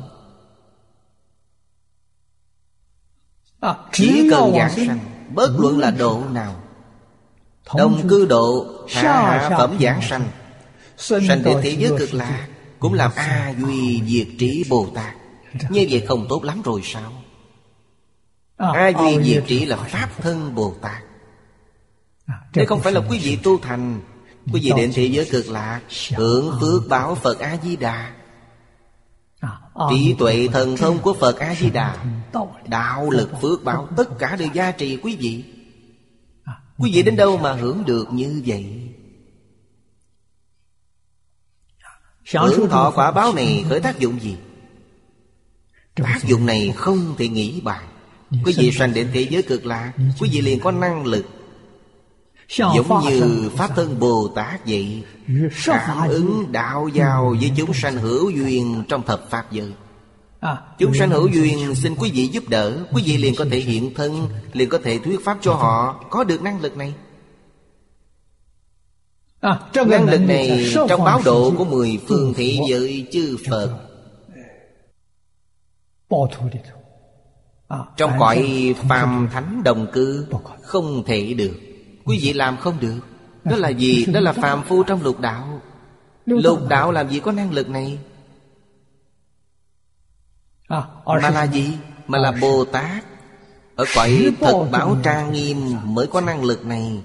Chỉ cần giảng sanh, bất luận là độ nào, đồng cư độ, hạ hạ phẩm giảng sanh, sanh đến thế giới cực lạc cũng làm A Duy Diệt Trí Bồ Tát. Như vậy không tốt lắm rồi sao? A Duy Diệt Trí là Pháp thân Bồ Tát. Đây không phải là quý vị tu thành. Quý vị đến thế giới cực lạc hưởng phước báo Phật A-di-đà, trí tuệ thần thông của Phật A-di-đà, đạo lực phước báo, tất cả đều gia trì quý vị. Quý vị đến đâu mà hưởng được như vậy? Hưởng thọ quả báo này khởi tác dụng gì? Tác dụng này không thể nghĩ bàn. Quý vị sanh đến thế giới cực lạc, quý vị liền có năng lực giống như Pháp thân Bồ Tát vậy, cảm ứng đạo giao với chúng sanh hữu duyên trong thập Pháp giới. Chúng sanh hữu duyên xin quý vị giúp đỡ, quý vị liền có thể hiện thân, liền có thể thuyết pháp cho họ. Có được năng lực này. Năng lực này trong báo độ của mười phương thế giới chư Phật, trong cõi phàm thánh đồng cư không thể được. Quý vị làm không được. Đó là gì? Đó là phàm phu trong lục đạo. Lục đạo làm gì có năng lực này? Mà là gì? Mà là Bồ Tát ở cõi thật báo trang nghiêm mới có năng lực này.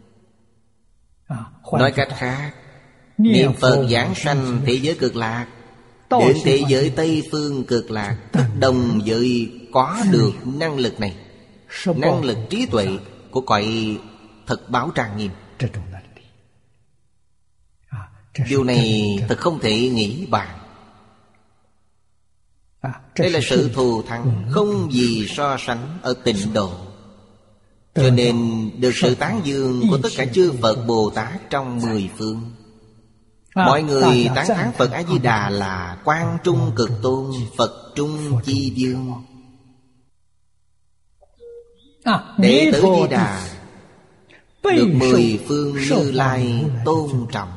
Nói cách khác, niệm Phật giảng sanh thế giới cực lạc, đến thế giới Tây phương cực lạc, đồng với có được năng lực này, năng lực trí tuệ của cõi thật báo trang nghiêm. Điều này thật không thể nghĩ bàn. Đây là sự thù thắng không gì so sánh ở tịnh độ. Cho nên được sự tán dương của tất cả chư Phật Bồ Tát trong mười phương. Mọi người tán thán Phật A-di-đà là Quang Trung Cực Tôn, Phật Trung Chi Dương. Đệ tử Di Đà được mười phương Như Lai tôn trọng.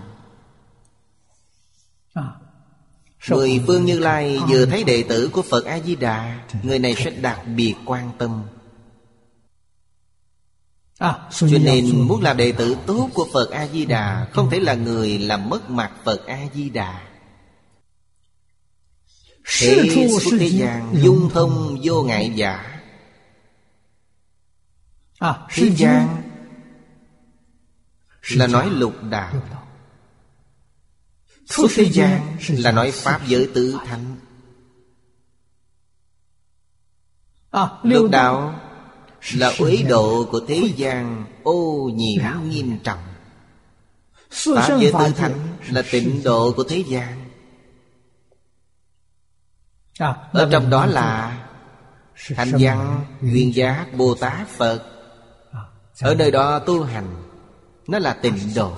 Mười phương Như Lai vừa thấy đệ tử của Phật A-di-đà, người này sẽ đặc biệt quan tâm. Cho nên muốn làm đệ tử tốt của Phật A-di-đà, không thể là người làm mất mặt Phật A-di-đà. Thế xuất thế gian dung thông vô ngại giả. Thế gian là nói lục đạo, xuất thế gian là nói Pháp giới tứ thánh. Lục đạo là uế độ của thế gian ô nhiễm nghiêm trọng. Pháp giới tứ thánh là tịnh độ của thế gian. Ở trong đó là Thanh Văn, Duyên Giác, Bồ Tát, Phật. Ở nơi đó tu hành, nó là tịnh độ.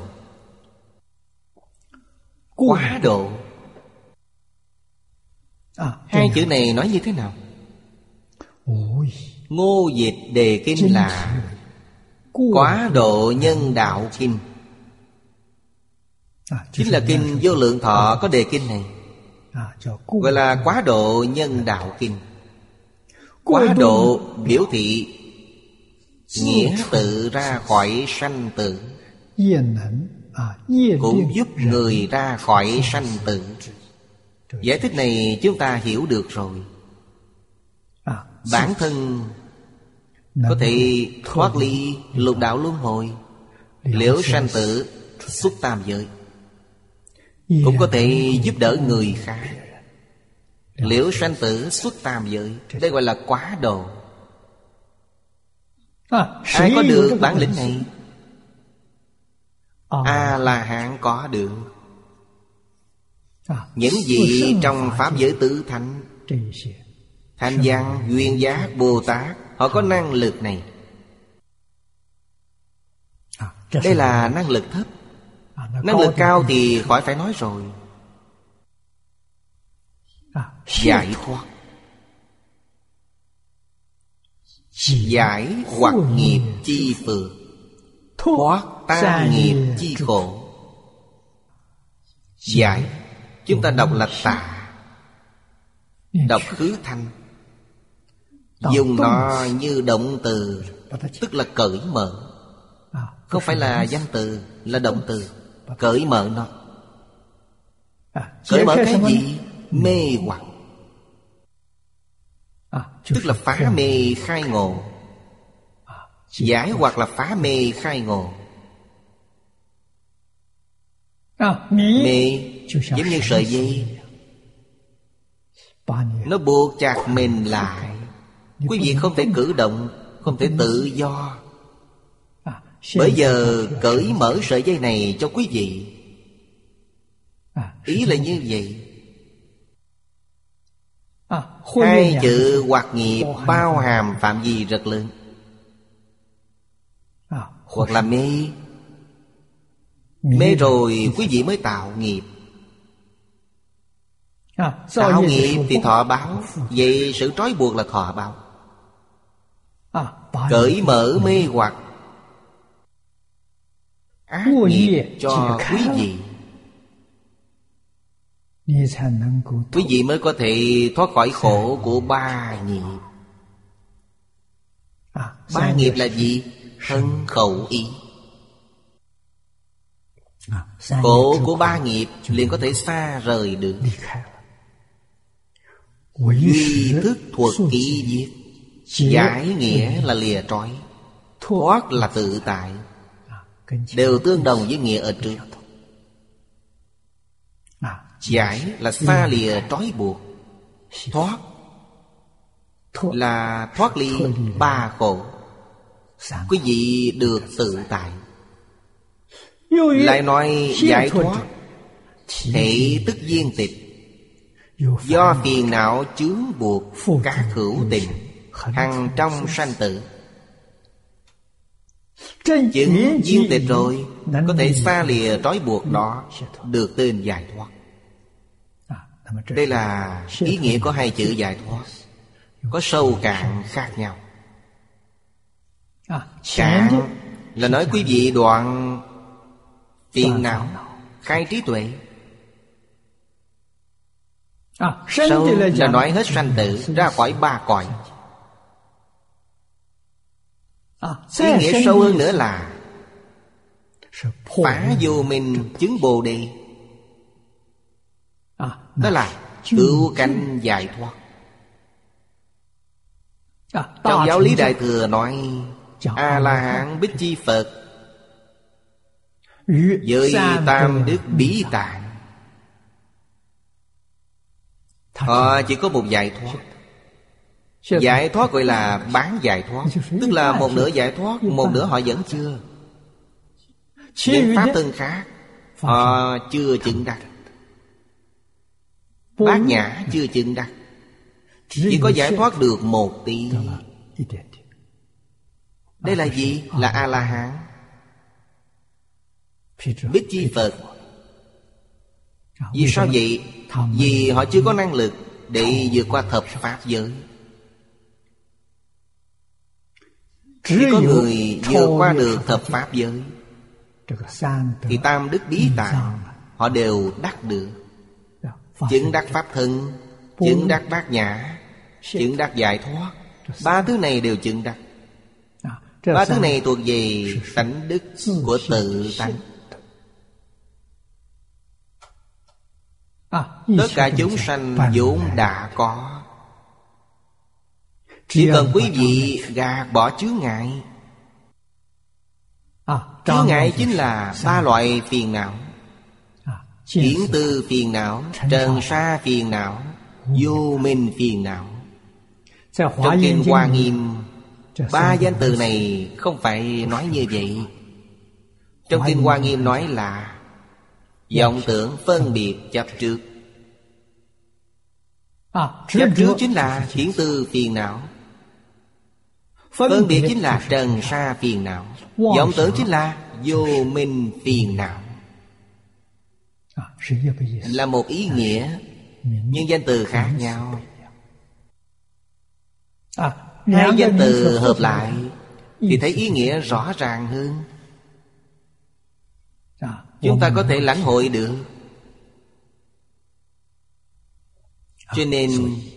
Quá độ. Hai chữ này nói như thế nào? Ngô Dịch đề kinh là Quá độ nhân đạo kinh. Chính là kinh Vô Lượng Thọ có đề kinh này, gọi là Quá độ nhân đạo kinh. Quá độ biểu thị nghĩa tự ra khỏi sanh tử, cũng giúp người ra khỏi sanh tử. Giải thích này chúng ta hiểu được rồi. Bản thân có thể thoát ly lục đạo luân hồi, liễu sanh tử, xuất tam giới, cũng có thể giúp đỡ người khác, liễu sanh tử, xuất tam giới. Đây gọi là quá độ. Ai có được bản lĩnh này? A-la-hán có được. Những gì trong pháp giới tứ thánh, Thanh Văn, Duyên Giác, Bồ Tát, họ có năng lực này. Đây là năng lực thấp. Năng lực cao thì khỏi phải nói rồi. Giải thoát, giải hoặc nghiệp chi phược, thoát tam nghiệp chi khổ. Giải, chúng ta đọc là tà, đọc khứ thanh, dùng nó như động từ, tức là cởi mở. Không phải là danh từ, là động từ. Cởi mở nó. Cởi mở cái gì? Mê hoặc, tức là phá mê khai ngộ. Giải hoặc là phá mê khai ngộ. Mê giống như sợi dây, nó buộc chặt mình lại. Quý vị không thể cử động, không thể tự do. Bây giờ cởi mở sợi dây này cho quý vị. Ý là như vậy. Hai chữ hoặc nghiệp bao hàm phạm vi rất lớn. Hoặc là mê. Mê rồi quý vị mới tạo nghiệp. Tạo nghiệp thì thọ báo. Vậy sự trói buộc là thọ báo. Cởi mở mê hoặc ác nghiệp cho quý vị, quý vị mới có thể thoát khỏi khổ của ba nghiệp. Ba nghiệp là gì? Thân khẩu ý. Khổ của ba nghiệp liền có thể xa rời được. Duy thức thuật ký diệt. Giải nghĩa là lìa trói, thoát là tự tại, đều tương đồng với nghĩa ở trước. Giải là xa lìa trói buộc, thoát là thoát ly ba khổ. Quý vị được tự tại. Lại nói giải thoát, thể tức viên tịch. Do phiền não chướng buộc các hữu tình, hằng trong sanh tử. Chứng viên tịch rồi, có thể xa lìa trói buộc đó, được tên giải thoát. Đây là ý nghĩa của hai chữ giải thoát, có sâu cạn khác nhau. Cạn là nói quý vị đoạn phiền não, khai trí tuệ. Sâu là nói hết sanh tử, ra khỏi ba cõi. Ý nghĩa sâu hơn nữa là phá vô minh chứng bồ đề. Đó là cứu cánh giải thoát. Trong giáo lý Đại Thừa nói A-la-hán Bích Chi Phật với tam đức bí tạng, họ chỉ có một giải thoát. Giải thoát gọi là bán giải thoát, tức là một nửa giải thoát, một nửa họ vẫn chưa. Những pháp thân khác họ chưa chứng đắc. Bát nhã chưa chứng đắc, chỉ có giải thoát được một tí. Đây là gì? Là A-la-hán Bích Chi Phật. Vì sao vậy? Vì họ chưa có năng lực để vượt qua thập pháp giới. Chỉ có người vượt qua được thập pháp giới thì tam đức bí tạng họ đều đắc được. Chứng đắc pháp thân, chứng đắc bát nhã, chứng đắc giải thoát. Ba thứ này đều chứng đắc. Ba thứ này thuộc về tánh đức của tự tánh. Tất cả chúng sanh vốn đã có, Chỉ cần quý vị gạt bỏ chướng ngại. Chướng ngại chính là ba loại phiền não: kiến tư phiền não, trần sa phiền não, vô minh phiền não. Trong kinh Hoa Nghiêm, ba danh từ này không phải nói như vậy. Trong kinh Hoa Nghiêm nói là vọng tưởng phân biệt chấp trước. Chấp trước chính là kiến tư phiền não, phân biệt chính là trần sa phiền não, vọng tưởng chính là vô minh phiền não. Là một ý nghĩa, nhưng danh từ khác nhau. Hai danh từ hợp lại thì thấy ý nghĩa rõ ràng hơn. Chúng ta có thể lãnh hội được. Cho nên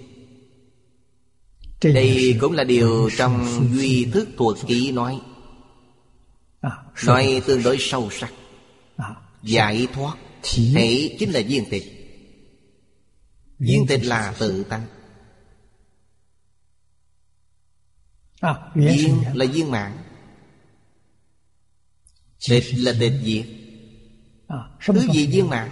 đây cũng là điều trong Duy Thức Thuật Ký nói. Nói tương đối sâu sắc. Giải thoát thể chính là viên tịch. Viên tịch là tự tánh. Viên là viên mãn, tịch là tịch diệt. Thứ gì viên mãn?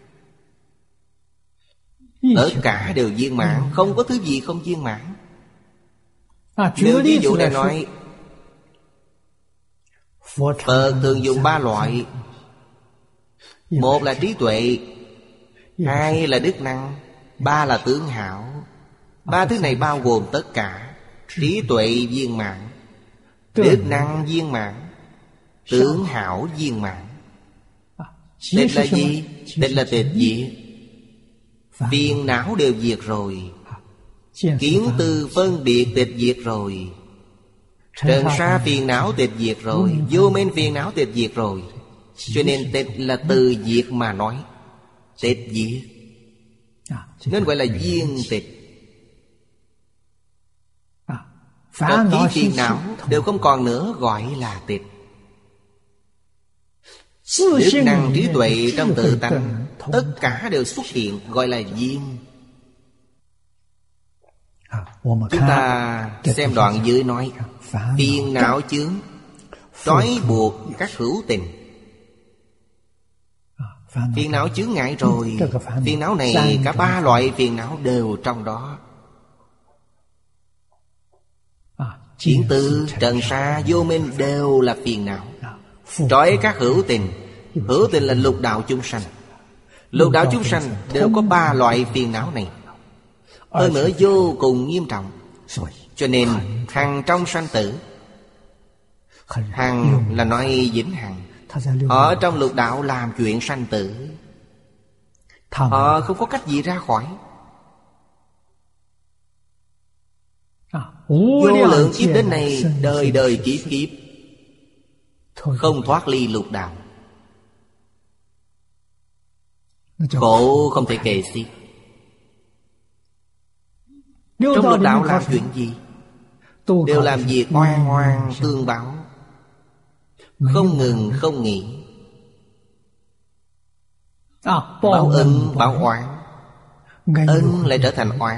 Tất cả đều viên mãn, không có thứ gì không viên mãn. Nếu ví dụ này nói, Phật thường dùng ba loại. Một là trí tuệ, hai là đức năng, ba là tướng hảo. Ba thứ này bao gồm tất cả. Trí tuệ viên mãn, đức năng viên mãn, tướng hảo viên mãn. Tịch là gì? Tịch là tịch diệt. Phiền não đều diệt rồi. Kiến tư phân biệt tịch diệt rồi. Trần sa phiền não tịch diệt rồi. Vô minh phiền não tịch diệt rồi. Cho nên tịch là từ diệt mà nói. Tịch diệt nên gọi là viên tịch. Tất chí phiền não đều không còn nữa, gọi là tịch. Đức năng trí tuệ trong tự tánh tất cả đều xuất hiện, gọi là viên. Chúng ta xem đoạn dưới nói: phiền não chướng trói buộc các hữu tình. Phiền não chướng ngại rồi. Phiền não này cả ba loại phiền não đều trong đó. Kiến tư, trần sa, vô minh đều là phiền não, trói các hữu tình. Hữu tình là lục đạo chúng sanh. Lục đạo chúng sanh đều có ba loại phiền não này. Hơn nữa vô cùng nghiêm trọng. Cho nên hằng trong sanh tử. Hằng là nói vĩnh hằng. Ở trong lục đạo làm chuyện sanh tử, họ không có cách gì ra khỏi. Vô lượng kiếp đến nay, đời đời kiếp kiếp không thoát ly lục đạo. Khổ không thể kể xiết. Trong lục đạo làm chuyện gì? Đều làm việc oan oan tương báo, không ngừng không nghỉ. Báo ân báo oán, ân lại trở thành oán,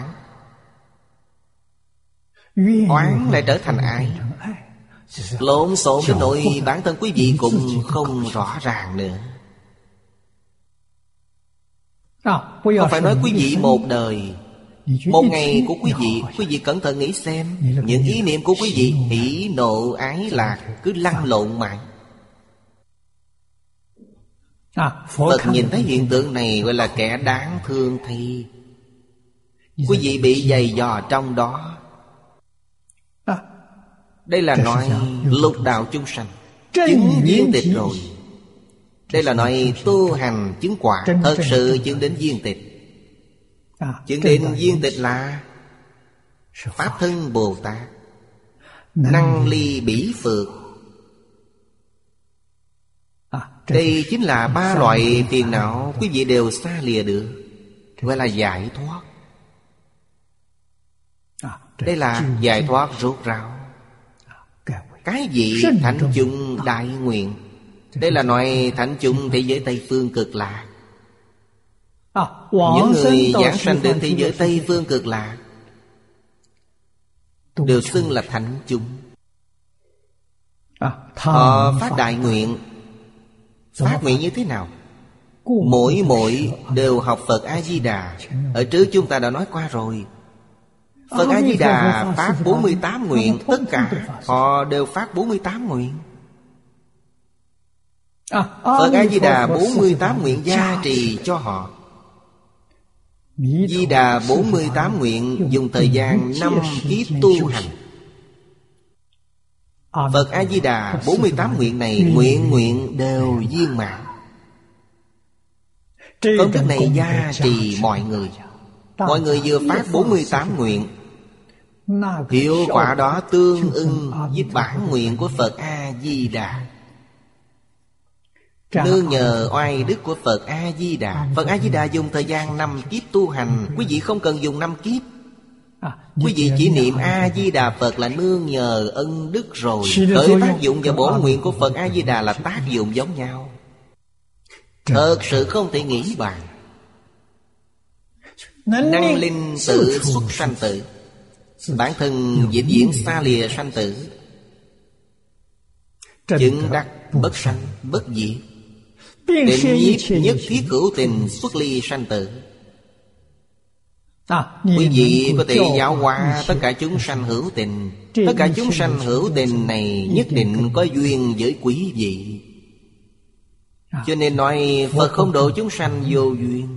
oán lại trở thành ái. Lộn xộn đến nỗi bản thân quý vị cũng không rõ ràng nữa. Không phải nói quý vị một đời, một ngày của quý vị, quý vị cẩn thận nghĩ xem, những ý niệm của quý vị hỉ nộ ái lạc cứ lăn lộn mãi. Phật nhìn thấy hiện tượng này gọi là kẻ đáng thương thay. Quý vị bị giày dò trong đó. Đây là nói lục đạo chúng sanh chứng viên tịch rồi. Đây là nói tu hành chứng quả, thật sự chứng đến viên tịch. Chứng đến viên tịch là Pháp thân Bồ Tát, năng ly bỉ phược. Đây chính là ba loại phiền não quý vị đều xa lìa được, gọi là giải thoát. Đây là giải thoát rốt ráo. Cái gì thánh chung đại nguyện. Đây là nói thánh chung thế giới Tây Phương Cực Lạc. Những người giảng sanh đến thế giới Tây Phương Cực Lạc đều xưng là thánh chúng. Họ phát đại nguyện. Phát nguyện như thế nào? Mỗi mỗi đều học Phật A-di-đà. Ở trước chúng ta đã nói qua rồi. Phật A-di-đà phát bốn mươi tám nguyện. Tất cả họ đều phát bốn mươi tám nguyện. Phật A-di-đà bốn mươi tám nguyện gia trì cho họ. Di Đà bốn mươi tám nguyện dùng thời gian năm kiếp tu hành. Phật A-di-đà bốn mươi tám nguyện này nguyện nguyện đều viên mãn. Công đức này gia trì mọi người. Mọi người vừa phát bốn mươi tám nguyện, hiệu quả đó tương ưng với bản nguyện của Phật A-di-đà. Nương nhờ oai đức của Phật A-di-đà. Phật A-di-đà dùng thời gian năm kiếp tu hành. Quý vị không cần dùng năm kiếp. Quý vị chỉ niệm A-di-đà Phật là nương nhờ ân đức rồi. Khởi tác dụng và bổn nguyện của Phật A-di-đà là tác dụng giống nhau. Thật sự không thể nghĩ bàn. Năng linh tự xuất sanh tử. Bản thân vĩnh viễn xa lìa sanh tử. Chứng đắc bất sanh bất diệt. Định nhiếp nhất thiết hữu tình xuất ly sanh tử. Quý vị có thể giáo hóa tất cả chúng sanh hữu tình. Tất cả chúng sanh hữu tình này nhất định có duyên với quý vị. Cho nên nói Phật không độ chúng sanh vô duyên.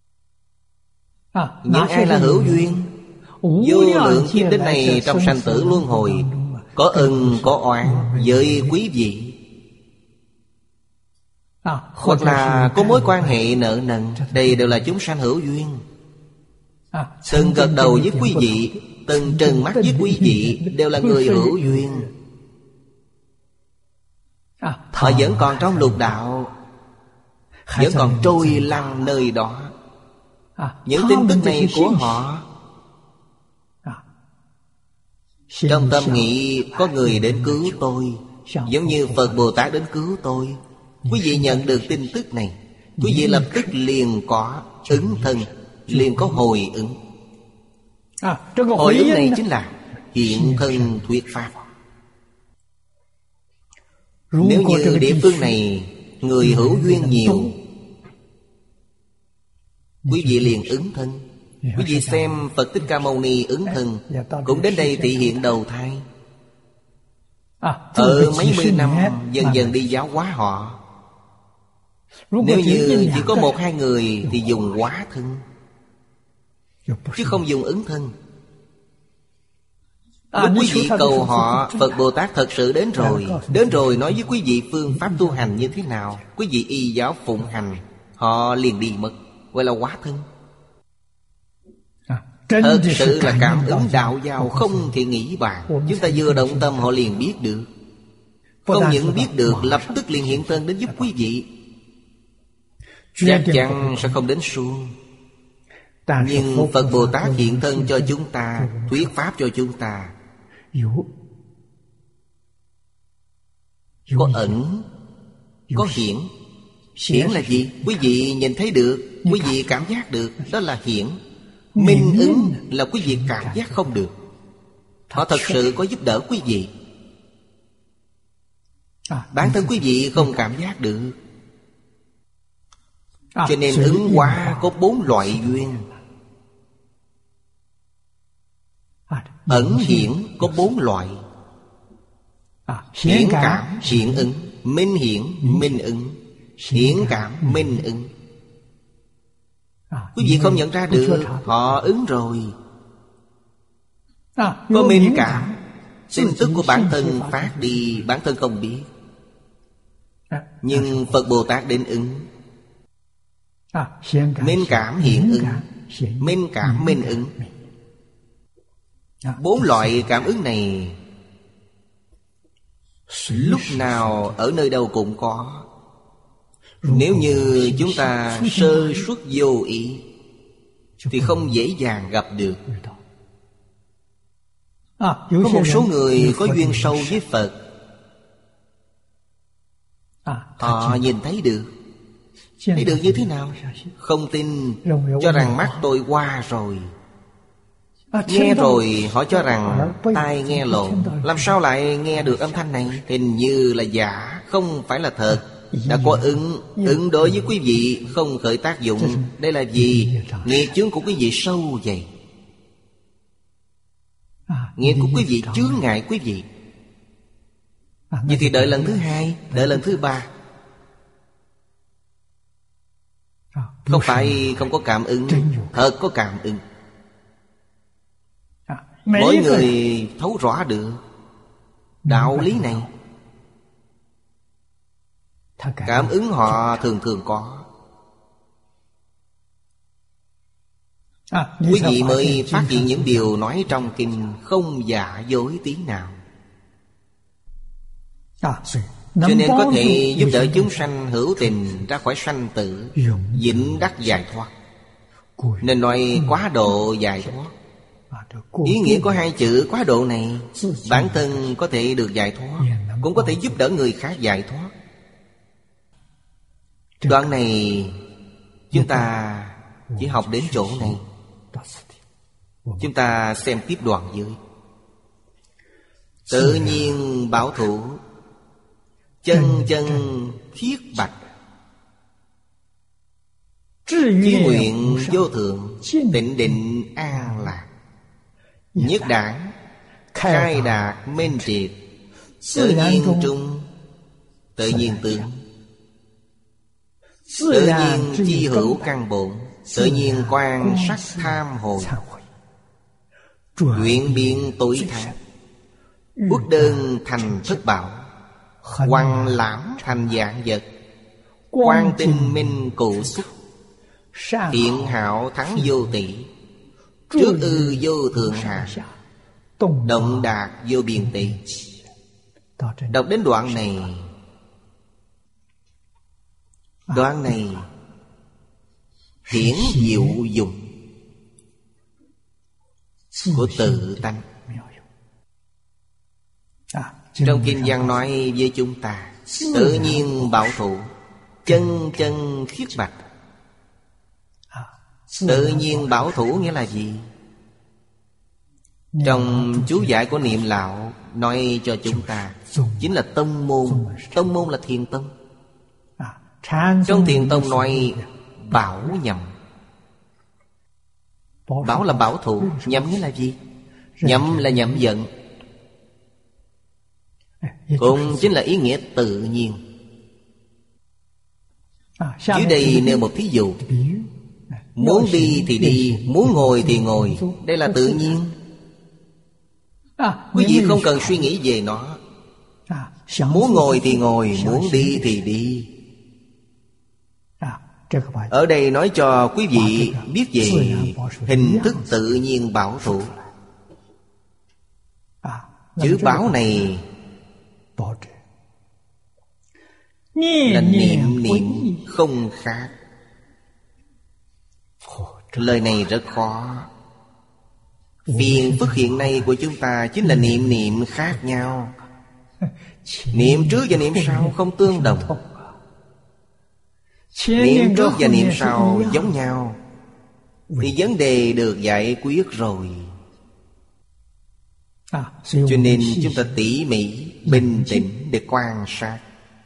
Những ai là hữu duyên? Vô lượng kiếp đến này trong sanh tử luân hồi, có ân có oán với quý vị, hoặc là có mối quan hệ nợ nần. Đây đều là chúng sanh hữu duyên. Từng gật đầu với quý vị, từng trừng mắt với quý vị, đều là người hữu duyên. Họ vẫn còn trong lục đạo, vẫn còn trôi lăn nơi đó. Những tin tức này của họ, trong tâm nghĩ có người đến cứu tôi, giống như Phật Bồ Tát đến cứu tôi. Quý vị nhận được tin tức này, quý vị lập tức liền có ứng thân, liền có hồi ứng. Hồi ứng này chính là hiện thân thuyết pháp. Nếu như địa phương này người hữu duyên nhiều, quý vị liền ứng thân. Quý vị xem Phật Thích Ca Mâu Ni ứng thân, cũng đến đây thị hiện đầu thai. Ở mấy mươi năm dần dần đi giáo hóa họ. Nếu như chỉ có một hai người thì dùng hóa thân, chứ không dùng ứng thân. Lúc quý vị cầu họ, Phật Bồ Tát thật sự đến rồi. Đến rồi nói với quý vị phương pháp tu hành như thế nào. Quý vị y giáo phụng hành, họ liền đi mất, gọi là hóa thân. Thật sự là cảm ứng đạo giao không thể nghĩ bàn. Chúng ta vừa động tâm họ liền biết được. Không những biết được, lập tức liền hiện thân đến giúp quý vị. Chắc chắn sẽ không đến suông. Nhưng Phật Bồ Tát hiện thân cho chúng ta, thuyết pháp cho chúng ta, có ẩn, có hiển. Hiển là gì? Quý vị nhìn thấy được, quý vị cảm giác được, đó là hiển. Minh ứng là quý vị cảm giác không được. Họ thật sự có giúp đỡ quý vị. Bản thân quý vị không cảm giác được. Cho nên ứng hóa có bốn loại duyên. Ẩn hiển có bốn loại. Hiển cảm, hiển ứng. Minh hiển, minh ứng. Hiển cảm, minh ứng. Quý vị không nhận ra được, họ ứng rồi. Có minh cảm, tin tức của bản thân phát đi, bản thân không biết. Nhưng Phật Bồ Tát đến ứng. Minh cảm hiện ứng, minh cảm minh ứng. Bốn loại cảm ứng này lúc nào ở nơi đâu cũng có. Nếu như chúng ta sơ suất vô ý thì không dễ dàng gặp được. Có một số người có duyên sâu với Phật, họ nhìn thấy được. Thấy được như thế nào? Không tin, cho rằng mắt tôi qua rồi. Nghe rồi họ cho rằng tai nghe lộn, làm sao lại nghe được âm thanh này? Hình như là giả, không phải là thật. Đã có ứng, ứng đối với quý vị không khởi tác dụng. Đây là gì? Nghiệp chướng của quý vị sâu dày. Nghiệp của quý vị chướng ngại quý vị. Vậy thì đợi lần thứ hai, đợi lần thứ ba. Không phải không có cảm ứng, thật có cảm ứng. Mỗi người thấu rõ được đạo lý này. Cảm ứng họ thường thường có. Quý vị mới phát hiện những điều nói trong kinh không giả dối tí nào. Cho nên có thể giúp đỡ chúng sanh hữu tình ra khỏi sanh tử, vĩnh đắc giải thoát. Nên nói quá độ giải thoát. Ý nghĩa có hai chữ quá độ này, bản thân có thể được giải thoát, cũng có thể giúp đỡ người khác giải thoát. Đoạn này chúng ta chỉ học đến chỗ này. Chúng ta xem tiếp đoạn dưới. Tự nhiên bảo thủ, chân chân thiết bạch, chí nguyện vô thượng, tịnh định an lạc, nhất đẳng khai đạt minh triệt, tự nhiên trung, tự nhiên tướng, tự nhiên chi hữu căn bổn, tự nhiên quan sát tham hồi, nguyện biện tuổi thác, uất đơn thành thất bảo, hoằng lãm thành dạng vật, quang tinh minh cụ xúc, thiện hảo thắng vô tỷ, trước ư vô thượng hạ, động đạt vô biên tỷ. Đọc đến đoạn này, đoạn này hiển diệu dụng của tự tánh. Trong kinh văn nói với chúng ta, tự nhiên bảo thủ, chân chân khiết bạch. Tự nhiên bảo thủ nghĩa là gì? Trong chú giải của Niệm Lão nói cho chúng ta, chính là tông môn. Tông môn là Thiền Tông. Trong Thiền Tông nói bảo nhậm. Bảo là bảo thủ, nhậm nghĩa là gì? Nhậm là nhậm giận, cũng chính là ý nghĩa tự nhiên. Dưới đây nêu một thí dụ. Muốn đi thì đi, muốn ngồi thì ngồi. Đây là tự nhiên. Quý vị không cần suy nghĩ về nó. Muốn ngồi thì ngồi, muốn đi thì đi. Ở đây nói cho quý vị biết về hình thức tự nhiên bảo thủ. Chữ bảo này là niệm niệm không khác. Lời này rất khó. Phiền phức hiện nay của chúng ta chính là niệm niệm khác nhau. Niệm trước và niệm sau không tương đồng. Niệm trước và niệm sau giống nhau, thì vấn đề được giải quyết rồi. Cho nên chúng ta tỉ mỉ, bình tĩnh để quan sát.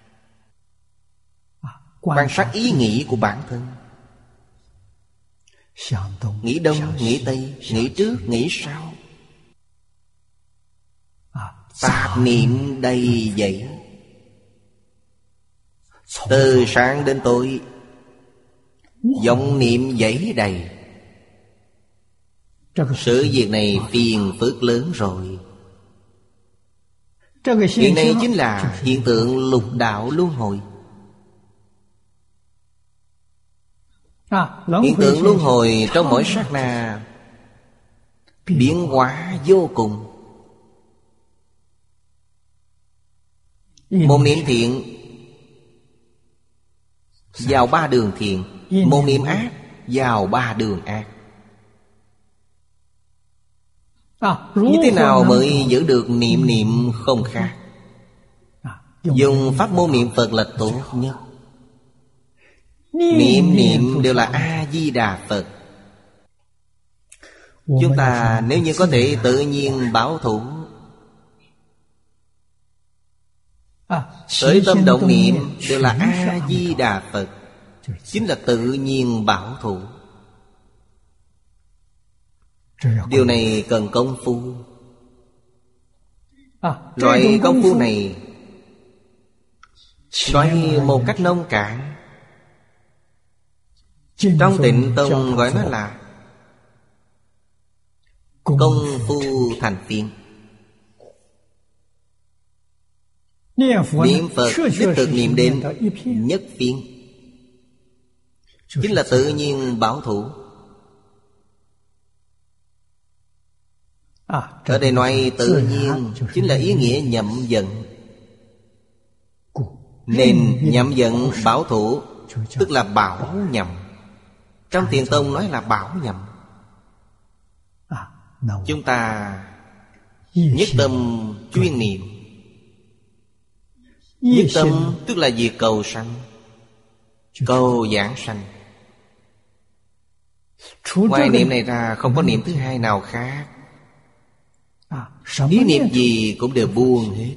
Quan sát ý nghĩ của bản thân. Nghĩ đông, nghĩ tây, nghĩ trước, nghĩ sau. Tạp niệm đầy dẫy. Từ sáng đến tối, vọng niệm dẫy đầy. Sự việc này phiền phức lớn rồi. Hiện nay chính là hiện tượng lục đạo luân hồi. Hiện tượng luân hồi trong mỗi sát na biến hóa vô cùng. Một niệm thiện vào ba đường thiện, một niệm ác vào ba đường ác. Như thế nào mới giữ được niệm niệm không khác? Dùng pháp môn niệm Phật là tốt nhất. Niệm niệm đều là A-di-đà Phật. Chúng ta nếu như có thể tự nhiên bảo thủ, khởi tâm động niệm đều là A-di-đà Phật, chính là tự nhiên bảo thủ. Điều này cần công phu. Loại công phu này nói một cách nông cạn, trong Tịnh Tông gọi nó là công phu thành phiền. Niệm Phật đích thực niệm đến nhất phiền, chính là tự nhiên bảo thủ. Ở đây nói tự nhiên chính là ý nghĩa nhậm giận. Nên nhậm giận bảo thủ tức là bảo nhậm. Trong Thiền Tông nói là bảo nhậm. Chúng ta nhất tâm chuyên niệm. Nhất tâm tức là việc cầu sanh, cầu giảng sanh. Ngoài niệm này ra không có niệm thứ hai nào khác. Ý niệm gì cũng đều buông hết.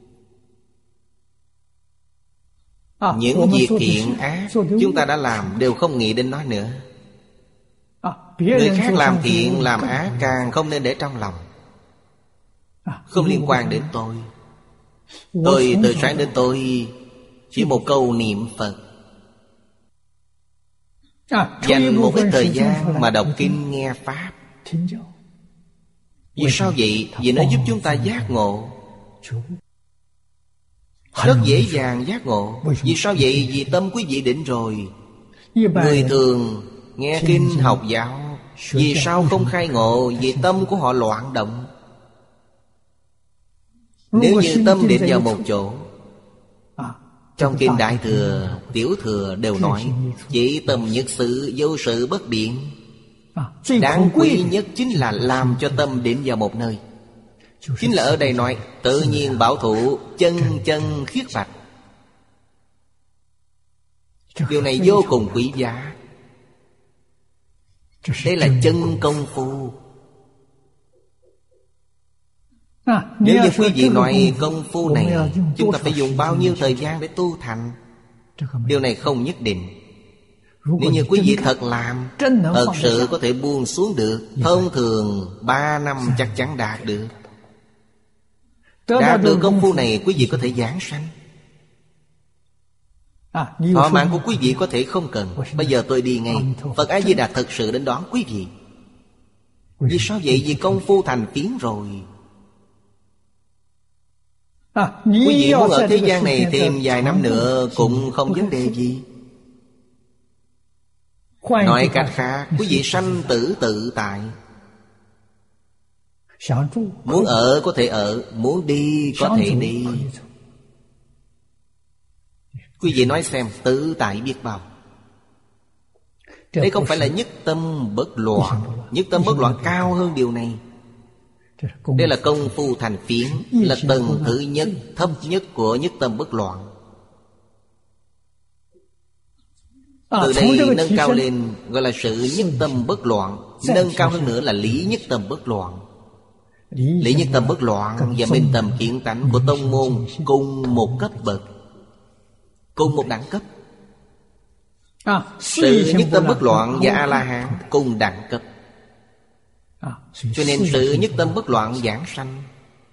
Những việc thiện ác chúng ta đã làm đều không nghĩ đến nó nữa. Người khác làm thiện làm ác càng không nên để trong lòng. Không liên quan đến tôi. Tôi từ sáng đến tối chỉ một câu niệm Phật, dành một ít thời gian mà đọc kinh nghe Pháp. Vì sao vậy? Vì nó giúp chúng ta giác ngộ, rất dễ dàng giác ngộ. Vì sao vậy? Vì tâm quý vị định rồi. Người thường nghe kinh học giáo, vì sao không khai ngộ? Vì tâm của họ loạn động. Nếu như tâm định vào một chỗ, trong kinh Đại Thừa, Tiểu Thừa đều nói chỉ tâm nhất sự, vô sự bất biện. Đáng quý nhất chính là làm cho tâm định vào một nơi. Chính là ở đây nói tự nhiên bảo thủ, chân chân khiết bạch. Điều này vô cùng quý giá. Đây là chân công phu. Nếu như quý vị nói công phu này chúng ta phải dùng bao nhiêu thời gian để tu thành, điều này không nhất định. Nếu như quý vị thật làm, thật sự có thể buông xuống được, thông thường ba năm chắc chắn đạt được. Đạt được công phu này quý vị có thể giảng sanh. Thọ mạng của quý vị có thể không cần. Bây giờ tôi đi ngay, Phật A-di-đà thật sự đến đón quý vị. Vì sao vậy? Vì công phu thành phiến rồi. Quý vị muốn ở thế gian này thêm vài năm nữa cũng không vấn đề gì. Nói cách khác, quý vị sanh tử tự tại. Muốn ở có thể ở, muốn đi có thể đi. Quý vị nói xem, tự tại biết bao. Đây không phải là nhất tâm bất loạn. Nhất tâm bất loạn cao hơn điều này. Đây là công phu thành phiến, là tầng thứ nhất, thấp nhất của nhất tâm bất loạn. Từ đây nâng cao lên gọi là sự nhất tâm bất loạn. Nâng cao hơn nữa là lý nhất tâm bất loạn. Lý nhất tâm bất loạn và minh tâm kiến tánh của tông môn cùng một cấp bậc, cùng một đẳng cấp. Sự nhất tâm bất loạn và A-la-hán cùng đẳng cấp. Cho nên sự nhất tâm bất loạn giảng sanh,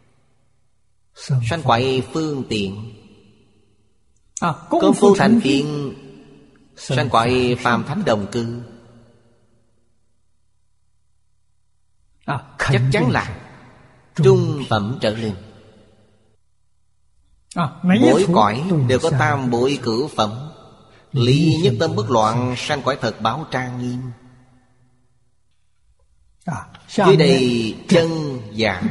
sanh quậy phương tiện. Công phu thành phiền sanh quậy phàm thánh đồng cư. Chắc chắn là trung phẩm trở lên. Mỗi cõi đều có tam bội cửu phẩm. Lý nhất tâm bất loạn sanh quậy thật báo trang nghiêm. Dưới đây chân giả,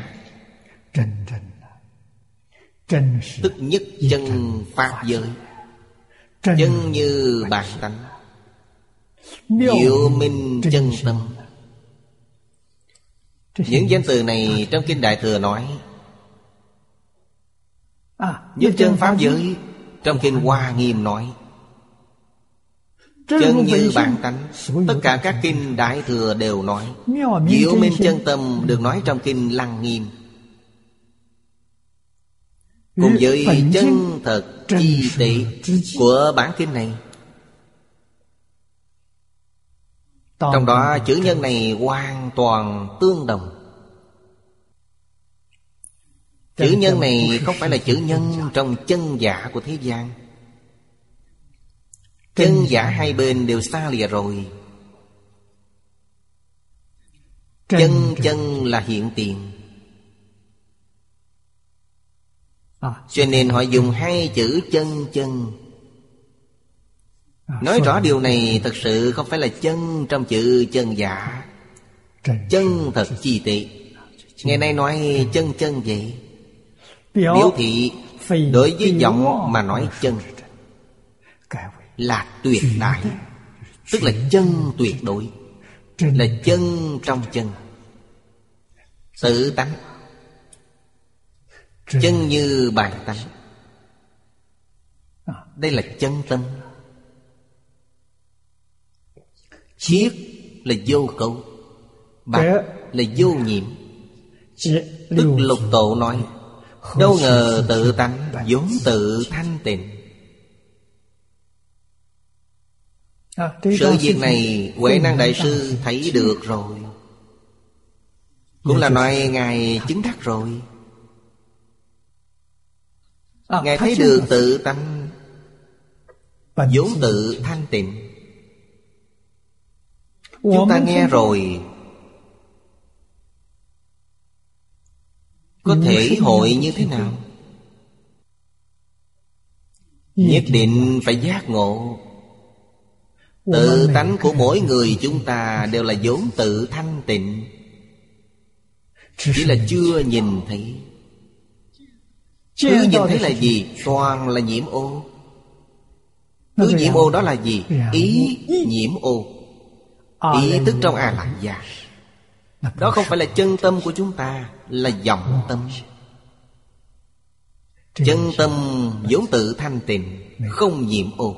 tức nhất chân pháp giới. Chân như bản tánh, diệu minh chân tâm. Những danh từ này trong kinh Đại Thừa nói. Nhất chân pháp giới trong kinh Hoa Nghiêm nói. Chân như bản tánh. Tất cả các kinh Đại Thừa đều nói. Diệu minh chân tâm được nói trong kinh Lăng Nghiêm. Cùng với chân thật chi tế của bản kinh này, trong đó chữ nhân này hoàn toàn tương đồng. Chữ nhân này không phải là chữ nhân trong chân giả của thế gian. Chân giả hai bên đều xa lìa rồi. Chân chân là hiện tiền, cho nên họ dùng hai chữ chân chân. Nói rõ điều này thật sự không phải là chân trong chữ chân giả. Chân thật chi tệ. Ngày nay nói chân chân vậy, biểu thị đối với vọng mà nói chân là tuyệt đại, tức là chân tuyệt đối, là chân trong chân, tự tánh, chân như bản tánh. Đây là chân tâm. Chiết là vô cấu, bạch là vô nhiễm. Tức Lục Tổ nói, đâu ngờ tự tánh vốn tự thanh tịnh. Sự việc này Huệ Năng Đại Sư thấy được rồi, cũng là nói Ngài chứng đắc rồi. Ngài thấy được tự tánh vốn tự thanh tịnh. Chúng ta nghe rồi có thể hội như thế nào? Nhất định phải giác ngộ. Tự tánh của mỗi người chúng ta đều là vốn tự thanh tịnh, chỉ là chưa nhìn thấy. Cứ nhìn thấy là gì? Toàn là nhiễm ô. Cứ nhiễm ô đó là gì? Ý nhiễm ô. Ý thức trong A Lại Gia. Đó không phải là chân tâm của chúng ta, là vọng tâm. Chân tâm vốn tự thanh tịnh, không nhiễm ô.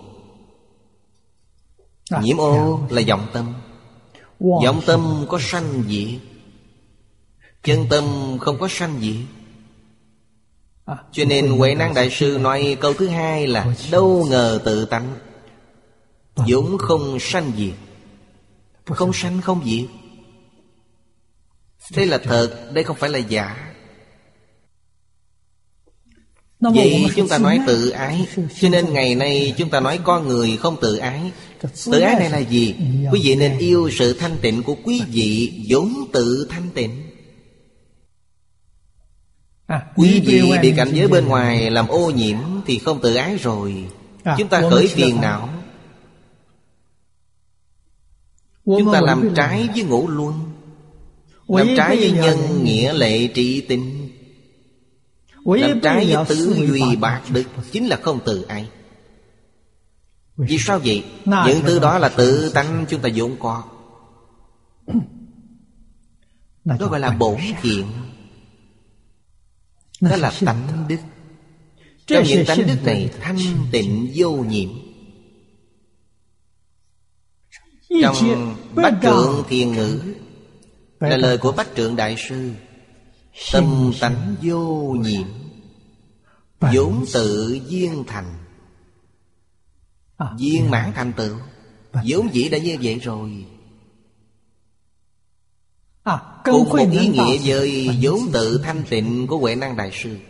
Nhiễm ô là vọng tâm. Vọng tâm có sanh diệt, chân tâm không có sanh diệt. Cho nên Huệ Năng Đại Sư nói câu thứ hai là đâu ngờ tự tánh vốn không sanh diệt. Không sanh không diệt. Thế là thật, đây không phải là giả. Vậy chúng ta nói tự ái, cho nên ngày nay chúng ta nói con người không tự ái. Tự ái này là gì? Quý vị nên yêu sự thanh tịnh của quý vị vốn tự thanh tịnh. Quý vị bị cảnh giới bên ngoài làm ô nhiễm thì không tự ái rồi. Chúng ta khởi phiền não, chúng ta làm trái với ngũ luân, làm trái với nhân nghĩa lệ trị tinh, làm trái với tứ duy bạc đức, chính là không tự ái. Vì sao vậy? Những thứ đó là tự tánh chúng ta vốn có. Đó gọi là bổn thiện. Đó là tánh đức. Trong những tánh đức này thanh tịnh vô nhiễm. Trong Bách Trượng Thiền Ngữ là lời của Bách Trượng Đại Sư. Tâm tánh vô nhiễm, vốn tự viên thành. Viên mãn thành tựu, vốn dĩ đã như vậy rồi. Cùng một ý nghĩa với vốn tự thanh tịnh của Huệ Năng Đại Sư.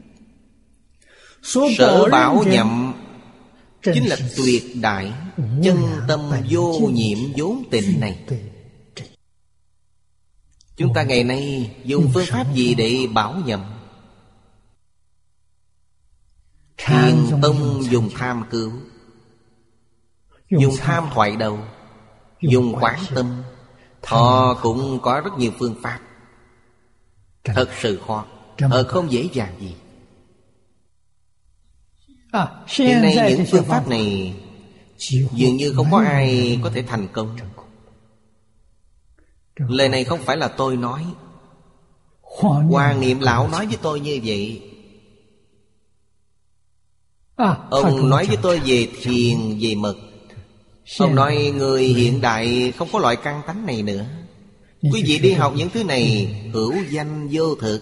Sở bảo nhậm chính là tuyệt đại chân tâm vô nhiễm vốn tịnh này. Chúng ta ngày nay dùng phương pháp gì để bảo nhậm? Thiền tông dùng tham cứu, dùng tham thoại đầu, dùng quán tâm. Họ cũng có rất nhiều phương pháp. Thật sự khó, thật không dễ dàng gì. Hiện nay những phương pháp này dường như không có ai có thể thành công. Lời này không phải là tôi nói, Hoàng Niệm Lão nói với tôi như vậy. Ông nói với tôi về thiền, về mật. Ông nói người hiện đại không có loại căn tánh này nữa. Quý vị đi học những thứ này hữu danh vô thực.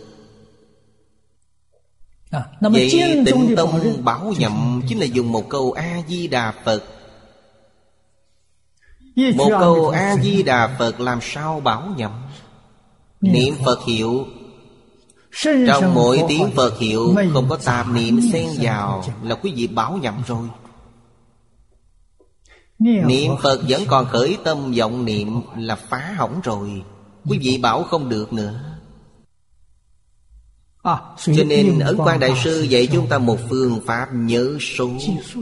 Vậy Tịnh Tông bảo nhậm chính là dùng một câu A-di-đà Phật. Một câu A-di-đà Phật làm sao bảo nhậm? Niệm Phật hiệu. Trong mỗi tiếng Phật hiệu không có tạp niệm xen vào là quý vị bảo nhậm rồi. Niệm Phật vẫn còn khởi tâm vọng niệm là phá hỏng rồi. Quý vị bảo không được nữa. Cho nên Ấn Quang Đại Sư dạy chúng ta một phương pháp nhớ số.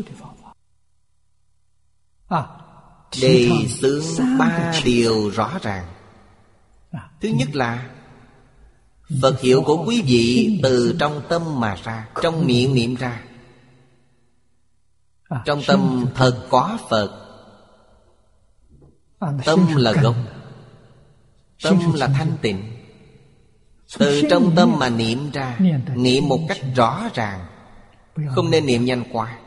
Đề xướng ba điều rõ ràng. Thứ nhất là Phật hiệu của quý vị từ trong tâm mà ra, trong miệng niệm ra. Trong tâm thật có Phật. Tâm là gốc, tâm là thanh tịnh. Từ trong tâm mà niệm ra, niệm một cách rõ ràng, không nên niệm nhanh quá.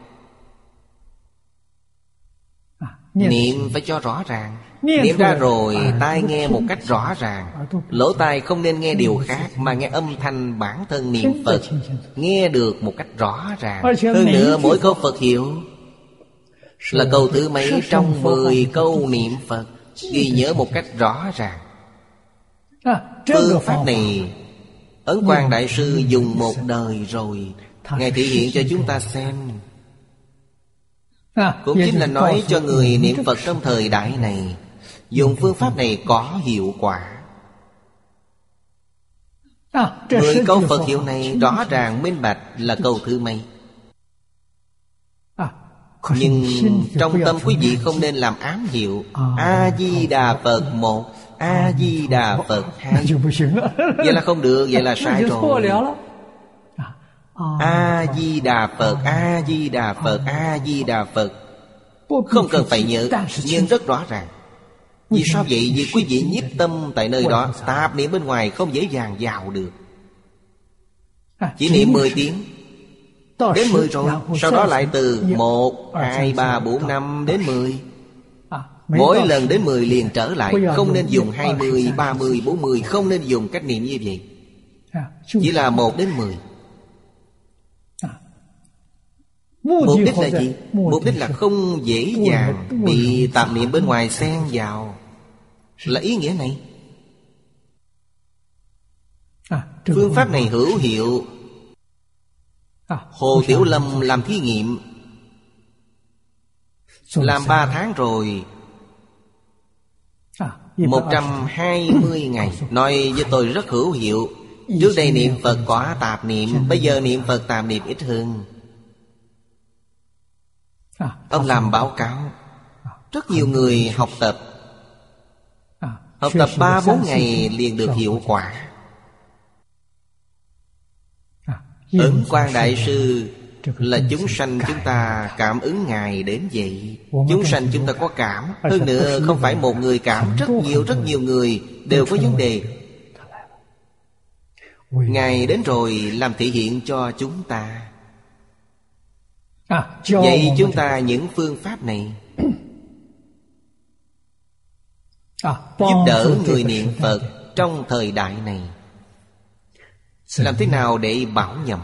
Niệm phải cho rõ ràng. Niệm ra rồi tai nghe một cách rõ ràng. Lỗ tai không nên nghe điều khác, mà nghe âm thanh bản thân niệm Phật, nghe được một cách rõ ràng. Hơn nữa mỗi câu Phật hiệu là câu thứ mấy trong mười câu niệm Phật, ghi nhớ một cách rõ ràng. Phương pháp này Ấn Quang Đại Sư dùng một đời rồi. Ngài thể hiện cho chúng ta xem. Cũng chính là nói cho người niệm Phật trong thời đại này dùng phương pháp này có hiệu quả. Mười câu Phật hiệu này rõ ràng minh bạch là câu thứ mấy. Nhưng trong tâm quý vị không nên làm ám hiệu A-di-đà Phật một, A-di-đà Phật hai. Vậy là không được, vậy là sai rồi. A-di-đà Phật, A-di-đà Phật, A-di-đà Phật. Không cần phải nhớ, nhưng rất rõ ràng. Vì sao vậy? Vì quý vị nhiếp tâm tại nơi đó, tạp niệm bên ngoài không dễ dàng vào được. Chỉ niệm mười tiếng đến mười rồi. Sau đó lại từ một, hai, ba, bốn, năm đến mười. Mỗi lần đến mười liền trở lại. Không nên dùng hai mươi, ba mươi, bốn mươi. Không nên dùng cách niệm như vậy. Chỉ là một đến mười. Mục đích là gì? Mục đích là không dễ dàng bị tạp niệm bên ngoài xen vào. Là ý nghĩa này. Phương pháp này hữu hiệu. Hồ Tiểu Lâm làm thí nghiệm, làm ba tháng rồi, một trăm hai mươi ngày. Nói với tôi rất hữu hiệu. Trước đây niệm Phật có tạp niệm, bây giờ niệm Phật tạp niệm ít hơn. Ông làm báo cáo. Rất nhiều người học tập. Học tập ba bốn ngày liền được hiệu quả. Ấn Quang Đại Sư là chúng sanh chúng ta cảm ứng Ngài đến vậy. Chúng sanh chúng ta có cảm. Hơn nữa không phải một người cảm, rất nhiều rất nhiều người đều có vấn đề. Ngài đến rồi làm thể hiện cho chúng ta. Vậy chúng ta những phương pháp này giúp đỡ người niệm Phật trong thời đại này. Làm thế nào để bảo nhậm?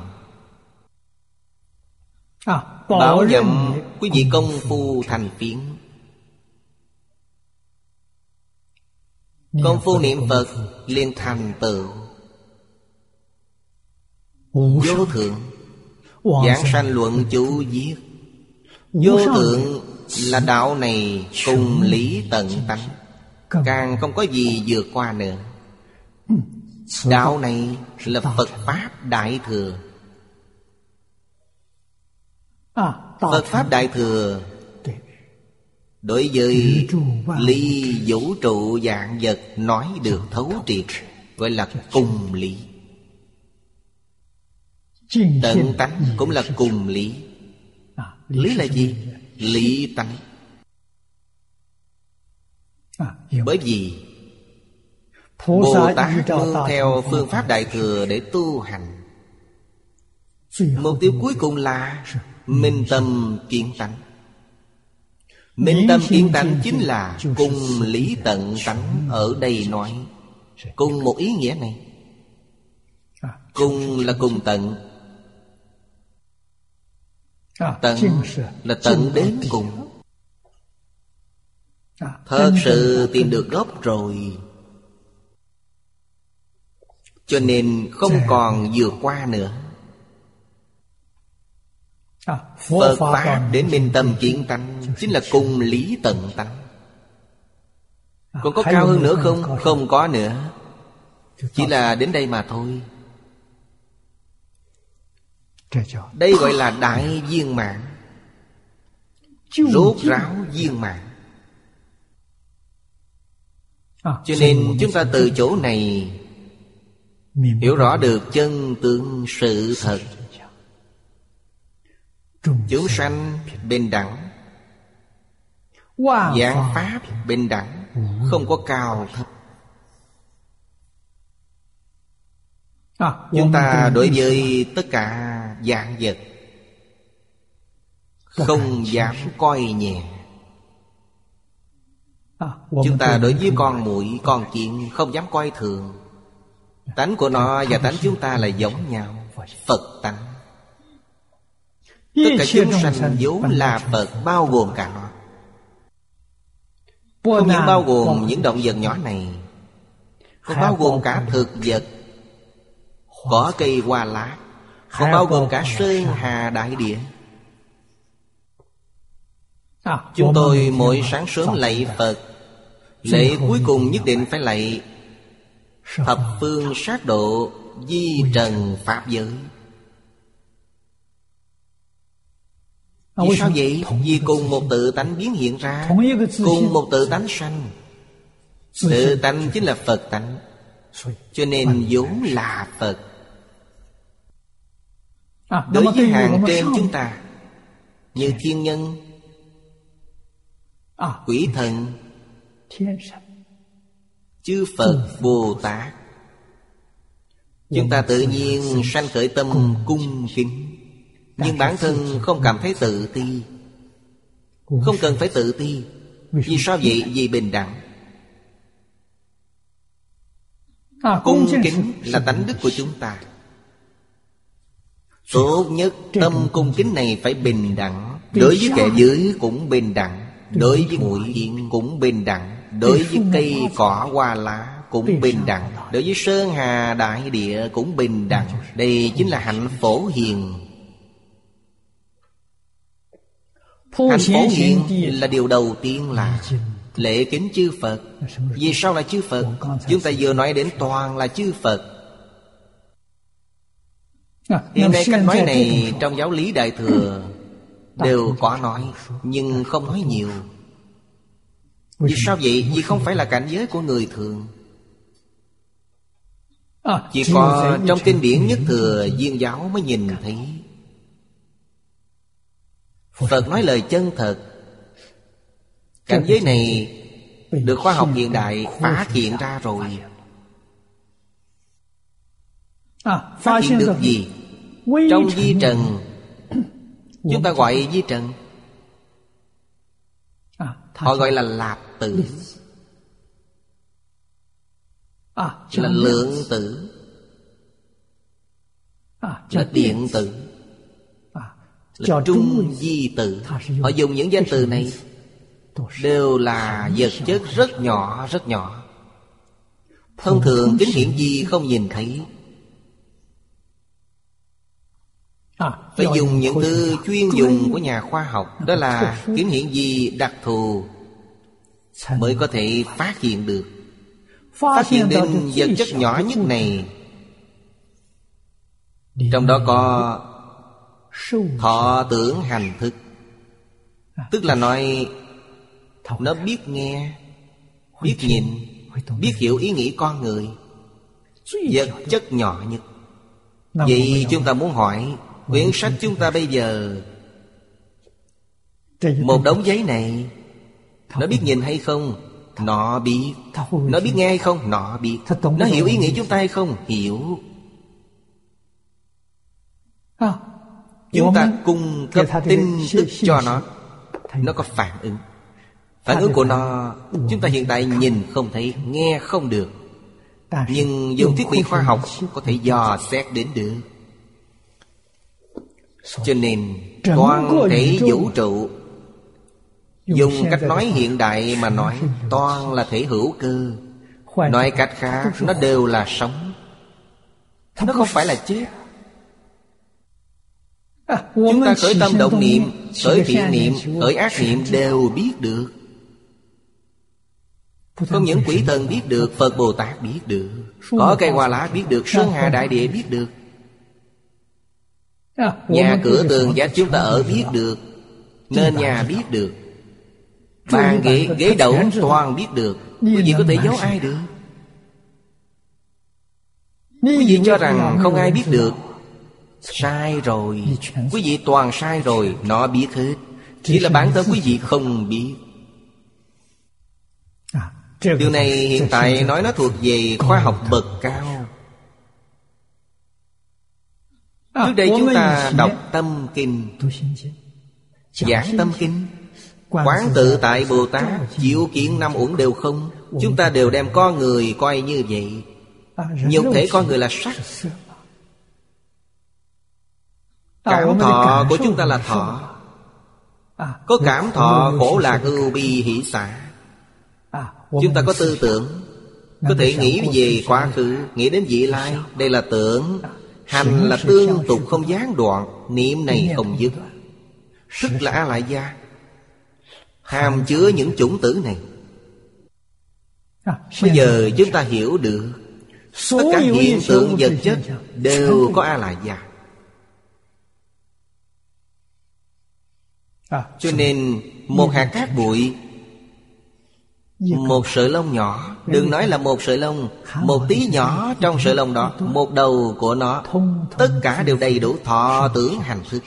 Bảo nhậm quý vị công phu thành phiến. Công phu niệm Phật liền thành tựu vô thượng. Giảng sanh luận chú viết. Vô thượng là đạo này cùng lý tận tánh, càng không có gì vượt qua nữa. Đạo này là Phật Pháp Đại Thừa. Phật Pháp Đại Thừa đối với ly vũ trụ vạn vật nói được thấu triệt, gọi là cùng lý. Tận tánh cũng là cùng lý. Lý là gì? Lý tánh. Bởi vì Bồ Tát nương theo phương pháp Đại Thừa để tu hành. Mục tiêu cuối cùng là minh tâm kiến tánh. Minh tâm kiến tánh chính là cùng lý tận tánh. Ở đây nói cùng một ý nghĩa này. Cùng là cùng tận. Tận là tận đến cùng. Thật sự tìm được gốc rồi, cho nên không còn vượt qua nữa. Phật Pháp đến minh tâm kiến tánh chính là cùng lý tận tánh. Còn có cao hơn nữa không? Không có nữa. Chỉ là đến đây mà thôi. Đây gọi là đại viên mãn, rốt ráo viên mãn. Cho nên chúng ta từ chỗ này hiểu rõ được chân tướng sự thật. Chúng sanh bình đẳng, vạn pháp bình đẳng, không có cao thấp. Chúng ta đối với tất cả vạn vật không dám coi nhẹ. Chúng ta đối với con muỗi, con kiến không dám coi thường. Tánh của nó và tánh chúng ta là giống nhau, Phật tánh. Tất cả chúng sanh vốn là Phật, bao gồm cả nó. Không những bao gồm những động vật nhỏ này, còn bao gồm cả thực vật, cỏ cây hoa lá, còn bao gồm cả sơn hà đại địa. Chúng tôi mỗi sáng sớm lạy Phật, lễ cuối cùng nhất định phải lạy thập phương sát độ di trần pháp giới. Vì sao vậy? Vì cùng một tự tánh biến hiện ra, cùng một tự tánh sanh. Tự tánh chính là Phật tánh, cho nên vốn là Phật. Đối với hàng trên chúng ta, như thiên nhân, quỷ thần, chư Phật Bồ Tát, chúng ta tự nhiên sanh khởi tâm cung kính. Nhưng bản thân không cảm thấy tự ti, không cần phải tự ti. Vì sao vậy? Vì bình đẳng. Cung kính là tánh đức của chúng ta. Tốt nhất tâm cung kính này phải bình đẳng. Đối với kẻ dưới cũng bình đẳng, đối với muỗi kiến cũng bình đẳng, đối với cây cỏ hoa lá cũng bình đẳng, đối với sơn hà đại địa cũng bình đẳng. Đây chính là hạnh phổ hiền. Hạnh phổ hiền là điều đầu tiên là lễ kính chư Phật. Vì sao là chư Phật? Chúng ta vừa nói đến toàn là chư Phật. Hiện nay cách nói này trong giáo lý Đại Thừa đều có nói, nhưng không nói nhiều. Vì sao vậy? Vì không phải là cảnh giới của người thường. Chỉ có trong kinh điển Nhất Thừa Viên Giáo mới nhìn thấy. Phật nói lời chân thật. Cảnh giới này được khoa học hiện đại phát hiện ra rồi. Phát hiện được gì? Trong vi trần, chúng ta gọi vi trần, họ gọi là lạp tử, là lượng tử, là điện tử, là trung vi tử. Họ dùng những danh từ này đều là vật chất rất nhỏ rất nhỏ, thông thường kính hiển vi không nhìn thấy. Phải dùng những từ chuyên dùng của nhà khoa học, đó là kính hiển vi đặc thù, mới có thể phát hiện được. Phát hiện đến vật chất nhỏ nhất này, trong đó có thọ tưởng hành thức. Tức là nói nó biết nghe, biết nhìn, biết hiểu ý nghĩ con người, vật chất nhỏ nhất. Vậy chúng ta muốn hỏi, quyển sách chúng ta bây giờ, một đống giấy này, nó biết nhìn hay không? Nó biết. Nó biết nghe hay không? Nó biết. Nó hiểu ý nghĩ chúng ta hay không? Hiểu. Chúng ta cung cấp tin tức cho nó, nó có phản ứng. Phản ứng của nó chúng ta hiện tại nhìn không thấy, nghe không được, nhưng dùng thiết bị khoa học có thể dò xét đến được. Cho nên toàn thể vũ trụ, dùng cách nói hiện đại mà nói, toàn là thể hữu cơ. Nói cách khác, nó đều là sống, nó không phải là chết. Chúng ta khởi tâm động niệm, khởi thiện niệm, khởi ác niệm đều biết được. Không những quỷ thần biết được, Phật Bồ Tát biết được, có cây hoa lá biết được, sơn hà đại địa biết được, nhà cửa tường vách chúng ta ở biết được, nên nhà biết được, bàn ghế, ghế đẩu toàn biết được. Quý vị có thể giấu ai được? Quý vị cho rằng không ai biết được, sai rồi. Quý vị toàn sai rồi. Nó biết hết, chỉ là bản thân quý vị không biết. Điều này hiện tại nói nó thuộc về khoa học bậc cao. Trước đây chúng ta đọc tâm kinh, giảng tâm kinh, quán tự tại Bồ Tát, diệu kiện năm uẩn đều không. Chúng ta đều đem con người coi như vậy. Nhục thể con người là sắc, cảm thọ của chúng ta là thọ. Có cảm thọ khổ lạc ưu bi hỷ xả. Chúng ta có tư tưởng, có thể nghĩ về quá khứ, nghĩ đến vị lai. Đây là tưởng. Hành là tương tục không gián đoạn, niệm này không dứt. Thức là A Lại Gia, hàm chứa những chủng tử này. Bây giờ chúng ta hiểu được, tất cả hiện tượng vật chất đều có A Lại Gia. Cho nên một hạt cát bụi, một sợi lông nhỏ, đừng nói là một sợi lông, một tí nhỏ trong sợi lông đó, một đầu của nó, tất cả đều đầy đủ thọ tưởng hành thức.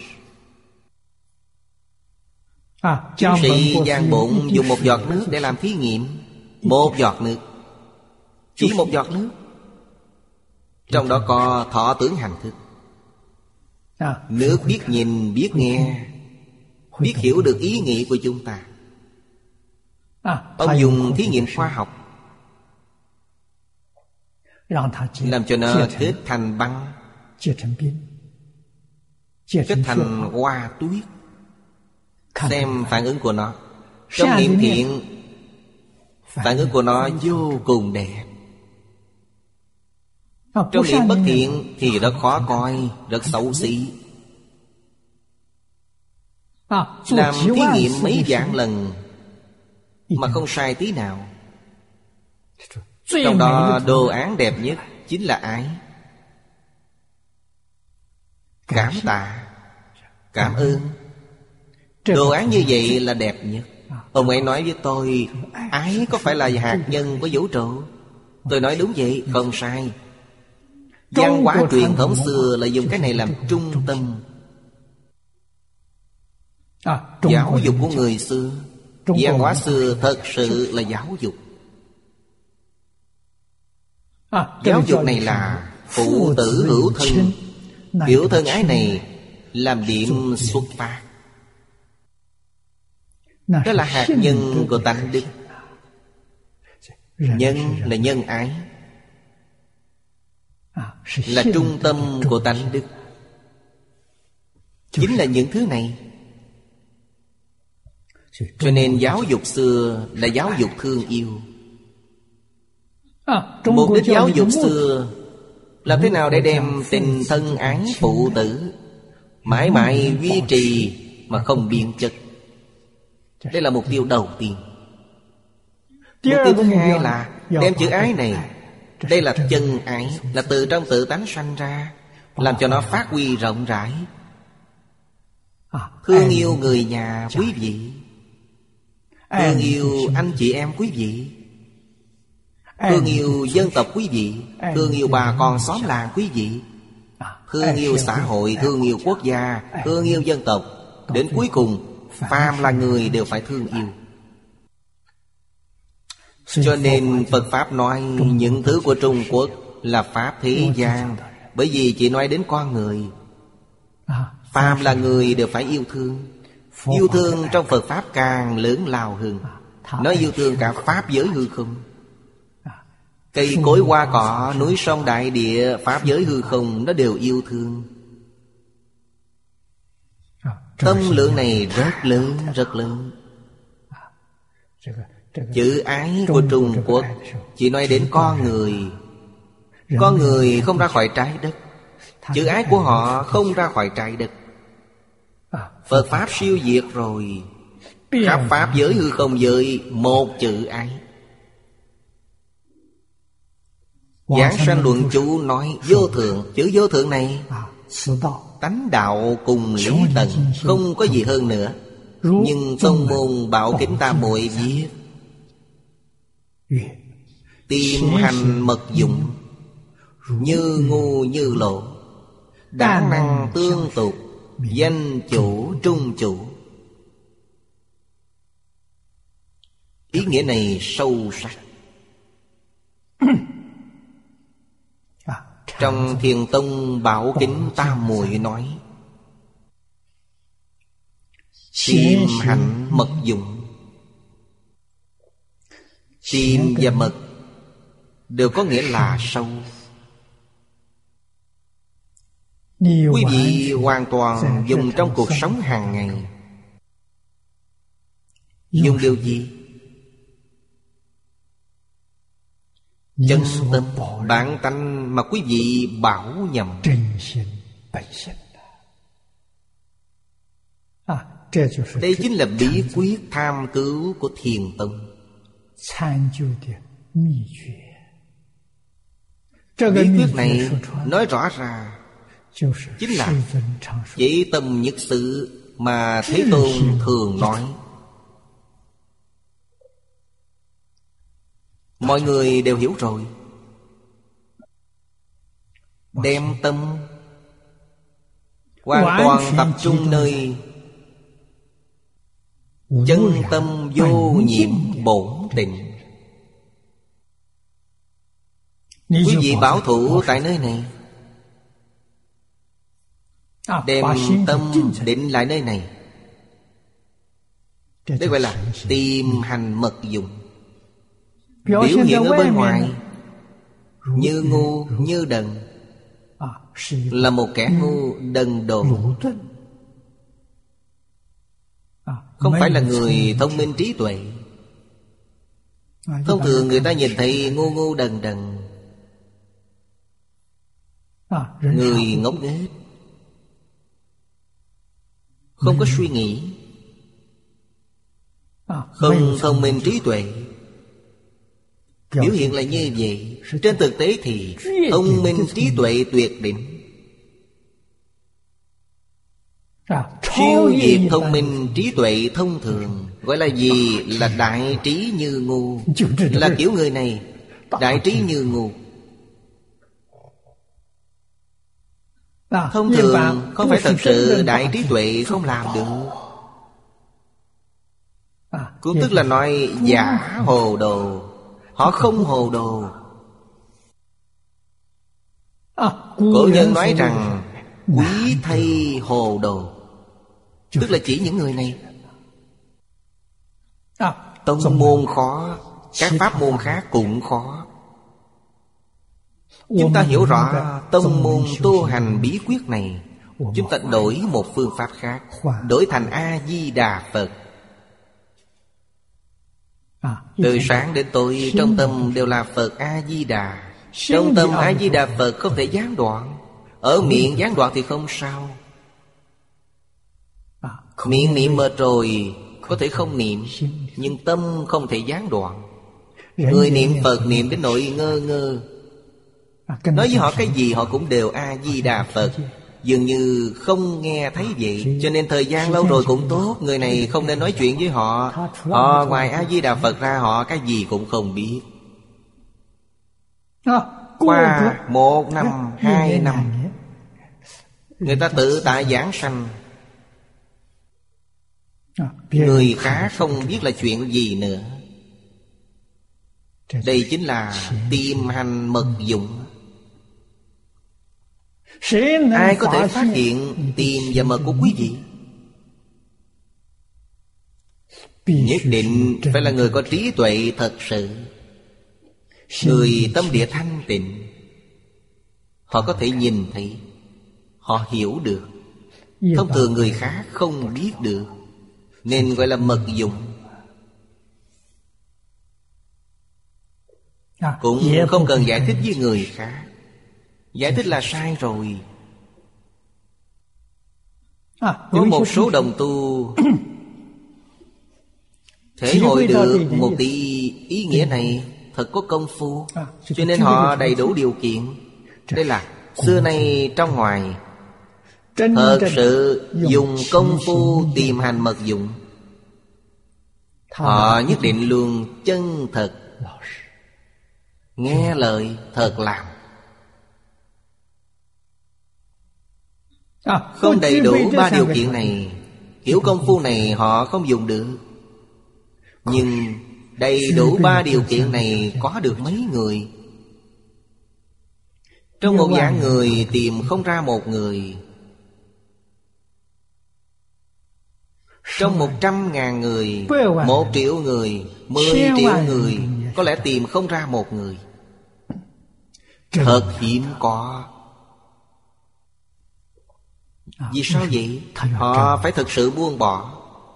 Tiến sĩ Giang Bụng dùng một giọt nước để làm thí nghiệm. Một giọt nước, chỉ một giọt nước, trong đó có thọ tưởng hành thức. Nước biết nhìn, biết nghe, biết hiểu được ý nghĩ của chúng ta. Ông dùng thí nghiệm khoa học làm cho nó kết thành băng, kết thành hoa tuyết. Xem phản ứng của nó. Trong niệm thiện, phản ứng của nó vô cùng đẹp. Trong niệm bất thiện thì rất khó coi, rất xấu xí. Làm thí nghiệm mấy vạn lần mà không sai tí nào. Trong đó đồ án đẹp nhất chính là ái. Cảm tạ, cảm ơn. Đồ án như vậy là đẹp nhất. Ông ấy nói với tôi, ái có phải là hạt nhân của vũ trụ? Tôi nói đúng vậy, không sai. Văn hóa truyền thống xưa là dùng cái này làm trung tâm. Giáo dục của người xưa, văn hóa xưa thật sự là giáo dục. Giáo dục này là phụ tử hữu thân. Kiểu thân ái này làm điểm xuất phát. Đó là hạt nhân của tánh đức. Nhân là nhân ái, là trung tâm của tánh đức. Chính là những thứ này. Cho nên giáo dục xưa là giáo dục thương yêu. Mục đích giáo dục xưa làm thế nào để đem tình thân ái phụ tử mãi mãi duy trì mà không biến chất. Đây là mục tiêu đầu tiên. Mục tiêu thứ hai là đem chữ ái này, đây là chân ái, là từ trong tự tánh sanh ra, làm cho nó phát huy rộng rãi. Thương yêu người nhà quý vị, thương yêu anh chị em quý vị, thương yêu dân tộc quý vị, thương yêu bà con xóm làng quý vị, thương yêu xã hội, thương yêu quốc gia, thương yêu dân tộc. Đến cuối cùng, phàm là người đều phải thương yêu. Cho nên Phật Pháp nói những thứ của Trung Quốc là Pháp thế gian, bởi vì chỉ nói đến con người. Phàm là người đều phải yêu thương. Yêu thương trong Phật Pháp càng lớn lao hơn. Nó yêu thương cả pháp giới hư không. Cây cối hoa cỏ, núi sông đại địa, pháp giới hư không, nó đều yêu thương. Tâm lượng này rất lớn, rất lớn. Chữ ái của Trung Quốc chỉ nói đến con người. Con người không ra khỏi trái đất. Chữ ái của họ không ra khỏi trái đất. Phật Pháp siêu diệt rồi, khắp pháp giới hư không giới một chữ ái. Giảng Sanh Luận Chú nói vô thượng. Chữ vô thượng này tánh đạo cùng lý tận, không có gì hơn nữa. Nhưng tông môn Bảo Kính Tam Muội viết tìm hành mật dụng, như ngu như lộ, đẳng năng tương tục, danh chủ trung chủ. Ý nghĩa này sâu sắc. Trong Thiền Tông Bảo Kính Tam Muội nói tìm hạnh mật dụng. Tìm và mật đều có nghĩa là sâu. Quý vị hoàn toàn dùng trong cuộc sống hàng ngày. Dùng điều gì? Chân tâm, bản tánh mà quý vị bảo nhầm. Đây chính là bí quyết tham cứu của Thiền Tông. Bí quyết này nói rõ ra chính là chỉ tâm nhất sự mà Thế Tôn thường nói. Mọi người đều hiểu rồi. Đem tâm hoàn toàn tập trung nơi chân tâm vô nhiễm bổn tịnh. Quý vị bảo thủ tại nơi này, đem tâm định lại nơi này. Đây gọi là tìm hành mật dụng. Biểu hiện ở bên ngoài như ngu như đần, là một kẻ ngu đần độn, không phải là người thông minh trí tuệ. Thông thường người ta nhìn thấy ngu ngu đần đần, người ngốc nghếch, không có suy nghĩ, không thông minh trí tuệ. Biểu hiện là như vậy. Trên thực tế thì thông minh trí tuệ tuyệt đỉnh, siêu việt thông minh trí tuệ thông thường. Gọi là gì? Là đại trí như ngu. Là kiểu người này đại trí như ngu. Thông thường không phải thật sự đại trí tuệ không làm được. Cũng tức là nói giả hồ đồ. Họ không hồ đồ. Cổ nhân nói rằng quý thây hồ đồ, tức là chỉ những người này. Tông môn khó, các pháp môn khác cũng khó. Chúng ta hiểu rõ tông môn tu hành bí quyết này, chúng ta đổi một phương pháp khác, đổi thành A-di-đà Phật. Từ sáng đến tối trong tâm đều là Phật A-di-đà. Trong tâm A-di-đà Phật không thể gián đoạn. Ở miệng gián đoạn thì không sao. Miệng niệm mệt rồi có thể không niệm, nhưng tâm không thể gián đoạn. Người niệm Phật niệm đến nỗi ngơ ngơ. Nói với họ cái gì họ cũng đều A-di-đà Phật, dường như không nghe thấy vậy. Cho nên thời gian lâu rồi cũng tốt. Người này không nên nói chuyện với họ. Họ ngoài A-di-đà Phật ra họ cái gì cũng không biết. Qua một năm, hai năm, người ta tự tại giảng sanh. Người khác không biết là chuyện gì nữa. Đây chính là tìm hành mật dụng. Ai có thể phát hiện tìm và mật của quý vị? nhất định phải là người có trí tuệ thật sự, người tâm địa thanh tịnh. Họ có thể nhìn thấy, họ hiểu được. Thông thường người khác không biết được, nên gọi là mật dụng. Cũng không cần giải thích với người khác. Giải thích là sai rồi. Có một số đồng tu thể hội được một tí ý nghĩa này, thật có công phu, cho nên họ đầy đủ điều kiện. Đây là xưa nay trong ngoài thật sự dùng công phu tìm hành mật dụng. Họ nhất định luôn chân thật, nghe lời thật làm. Không đầy đủ ba điều kiện này, kiểu công phu này họ không dùng được. Nhưng đầy đủ ba điều kiện này có được mấy người? Trong một vạn người tìm không ra một người. Trong một trăm ngàn người, một triệu người, mười triệu người, có lẽ tìm không ra một người. Thật hiếm có. Vì sao vậy? Họ phải thực sự buông bỏ.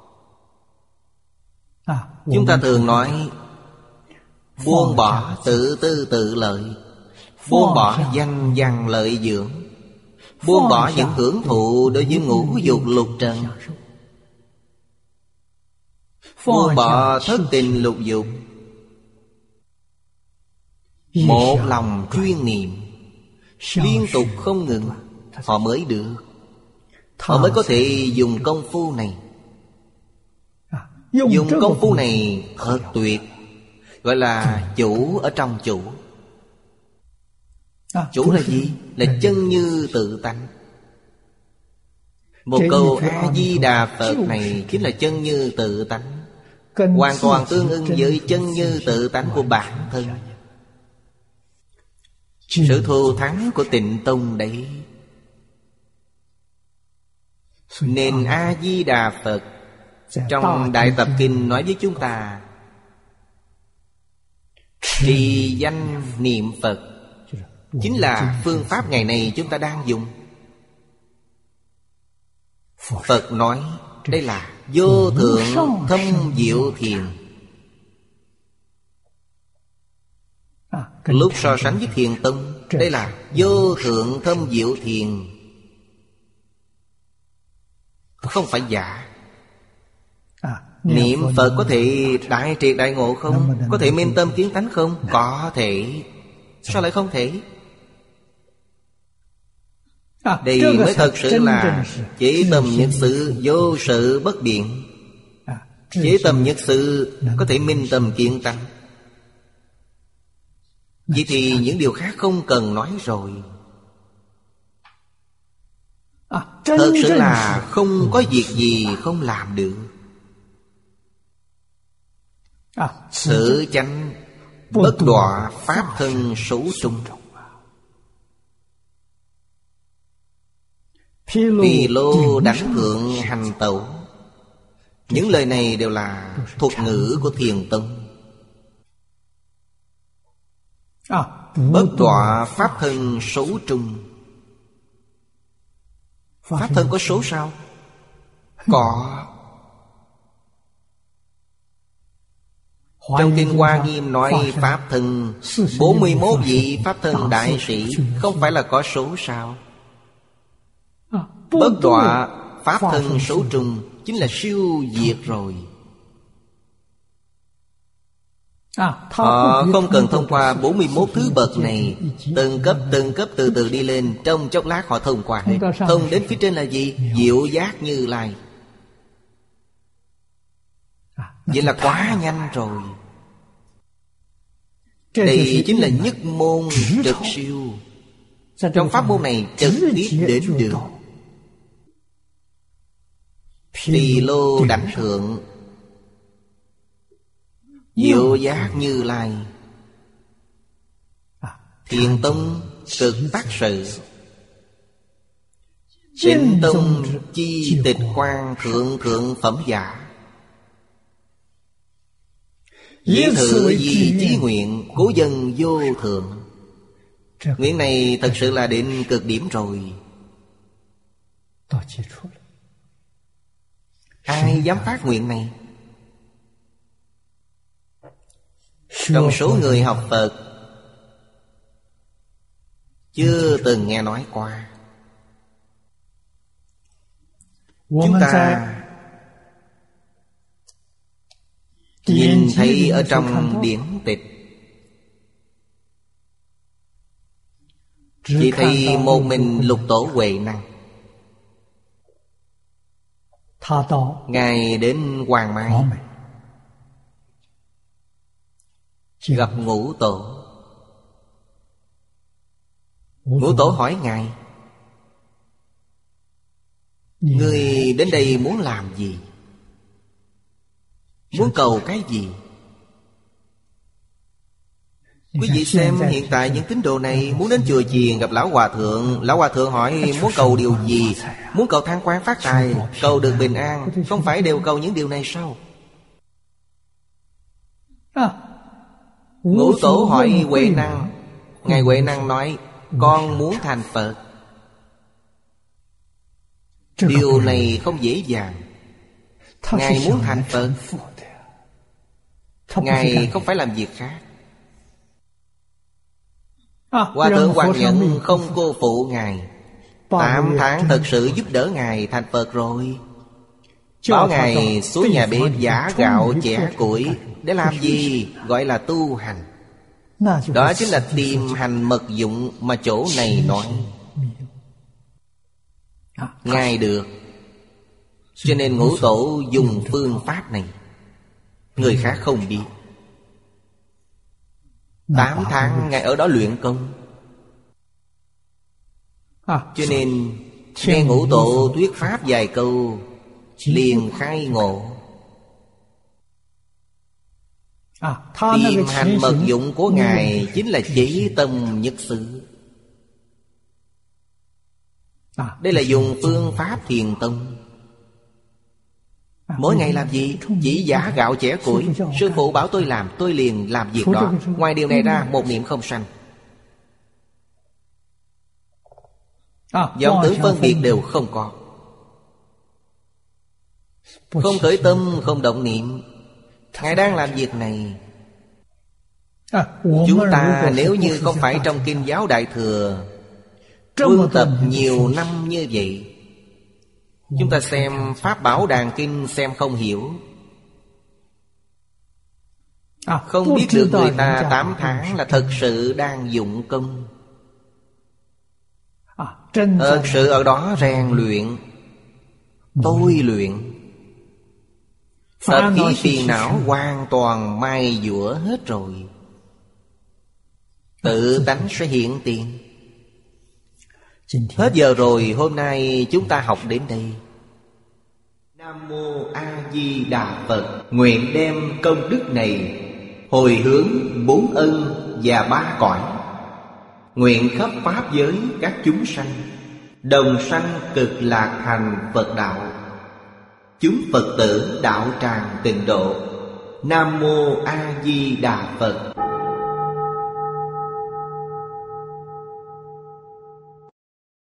Chúng ta thường nói buông bỏ tự tư tự lợi, buông bỏ danh văn lợi dưỡng, buông bỏ những hưởng thụ đối với ngũ dục lục trần, buông bỏ thất tình lục dục. Một lòng chuyên niệm, liên tục không ngừng, họ mới được. Họ mới có thể dùng công phu này. Dùng công phu này thật tuyệt, gọi là chủ ở trong chủ. Chủ là gì? Là chân như tự tánh. Một câu A-di-đà Phật này chính là chân như tự tánh, hoàn toàn tương ưng với chân như tự tánh của bản thân. Sự thù thắng của Tịnh Tông đấy. Nên A-di-đà Phật trong Đại Tập Kinh nói với chúng ta, trì danh niệm Phật chính là phương pháp ngày nay chúng ta đang dùng. Phật nói đây là vô thượng thâm diệu thiền. Lúc so sánh với Thiền Tông, đây là vô thượng thâm diệu thiền, không phải giả. Niệm Phật có thể đại triệt đại ngộ không? Có thể minh tâm kiến tánh không? Có thể. Sao lại không thể? Đây mới thật sự là chế tâm nhất sự, vô sự bất biện. Chế tâm nhất sự có thể minh tâm kiến tánh. Vậy thì những điều khác không cần nói rồi. Thật sự là không có việc gì không làm được. Sự chánh bất đọa pháp thân số trung. Vì lô đánh thượng hành tẩu. Những lời này đều là thuật ngữ của Thiền Tông. Bất đọa pháp thân số trung. Pháp thân có số sao? Có. Trong Kinh Hoa Nghiêm nói pháp thân bốn mươi mốt vị pháp thân đại sĩ, không phải là có số sao? Bất đọa pháp thân số trung chính là siêu diệt rồi. Họ không cần thông qua bốn mươi mốt thứ bậc này, từng cấp từng cấp từ từ đi lên, trong chốc lát họ thông qua hết. Thông đến phía trên là gì? Diệu giác Như Lai. Vậy là quá nhanh rồi. Đây chính là nhất môn trực siêu. Trong pháp môn này trực tiếp đến được. Tỳ lô đảnh thượng, diệu giác Như Lai. Thiền Tông cực tác sự, Tịnh Tông chi tịch quan thượng thượng phẩm giả. Diệu thự vì chí nguyện, cố dân vô thượng. Nguyện này thật sự là đến cực điểm rồi. Ai dám phát nguyện này? Trong số người học Phật chưa từng nghe nói qua. Chúng ta nhìn thấy ở trong điển tịch, chỉ thấy một mình Lục Tổ Huệ Năng. Ngài đến Hoàng Mai gặp Ngũ Tổ. Ngũ Tổ hỏi Ngài: ngươi đến đây muốn làm gì? Muốn cầu cái gì? Quý vị xem hiện tại những tín đồ này muốn đến chùa chiền gặp Lão Hòa Thượng. Lão Hòa Thượng hỏi muốn cầu điều gì? Muốn cầu thăng quan phát tài, cầu được bình an. Không phải đều cầu những điều này sao? Ngũ Tổ hỏi Huệ Năng. Ngài Huệ Năng nói: con muốn thành Phật. Điều này không dễ dàng. Ngài muốn thành Phật, Ngài không phải làm việc khác. Hòa Thượng Hoàng Nhận không cô phụ Ngài. Tám tháng thật sự giúp đỡ Ngài thành Phật rồi. Bảo Ngài xuống nhà bếp giã gạo chẻ củi. Để làm gì? Gọi là tu hành. Đó chính là tìm hành mật dụng mà chỗ này nói. Ngài được. Cho nên Ngũ Tổ dùng phương pháp này, người khác không biết. Tám tháng Ngài ở đó luyện công. Cho nên nghe Ngũ Tổ thuyết pháp vài câu, liền khai ngộ. Tìm hành mật dụng của Ngài chính là Chí Tâm Nhất Xứ. Đây là dùng phương pháp thiền tông. Mỗi ngày làm gì? Chỉ giã gạo chẻ củi. Sư phụ bảo tôi làm, tôi liền làm việc đó. Ngoài điều này ra, một niệm không sanh. Vọng tưởng phân biệt đều không có. Không khởi tâm, không động niệm. Ngài đang làm việc này. Chúng ta nếu như không phải trong Kinh giáo Đại Thừa quân tập nhiều năm như vậy, chúng ta xem Pháp Bảo Đàn Kinh xem không hiểu. Không biết được người ta tám tháng là thật sự đang dụng công, thật sự ở đó rèn luyện, tôi luyện. Tập khí phiền não hoàn toàn mai dũa hết rồi, tự tánh sẽ hiện tiền. Hết giờ rồi, hôm nay chúng ta học đến đây. Nam Mô A Di Đà Phật. Nguyện đem công đức này hồi hướng bốn ân và ba cõi. Nguyện khắp pháp giới các chúng sanh đồng sanh cực lạc thành Phật đạo. Chúng Phật tử đạo tràng tịnh độ. Nam Mô A Di Đà Phật.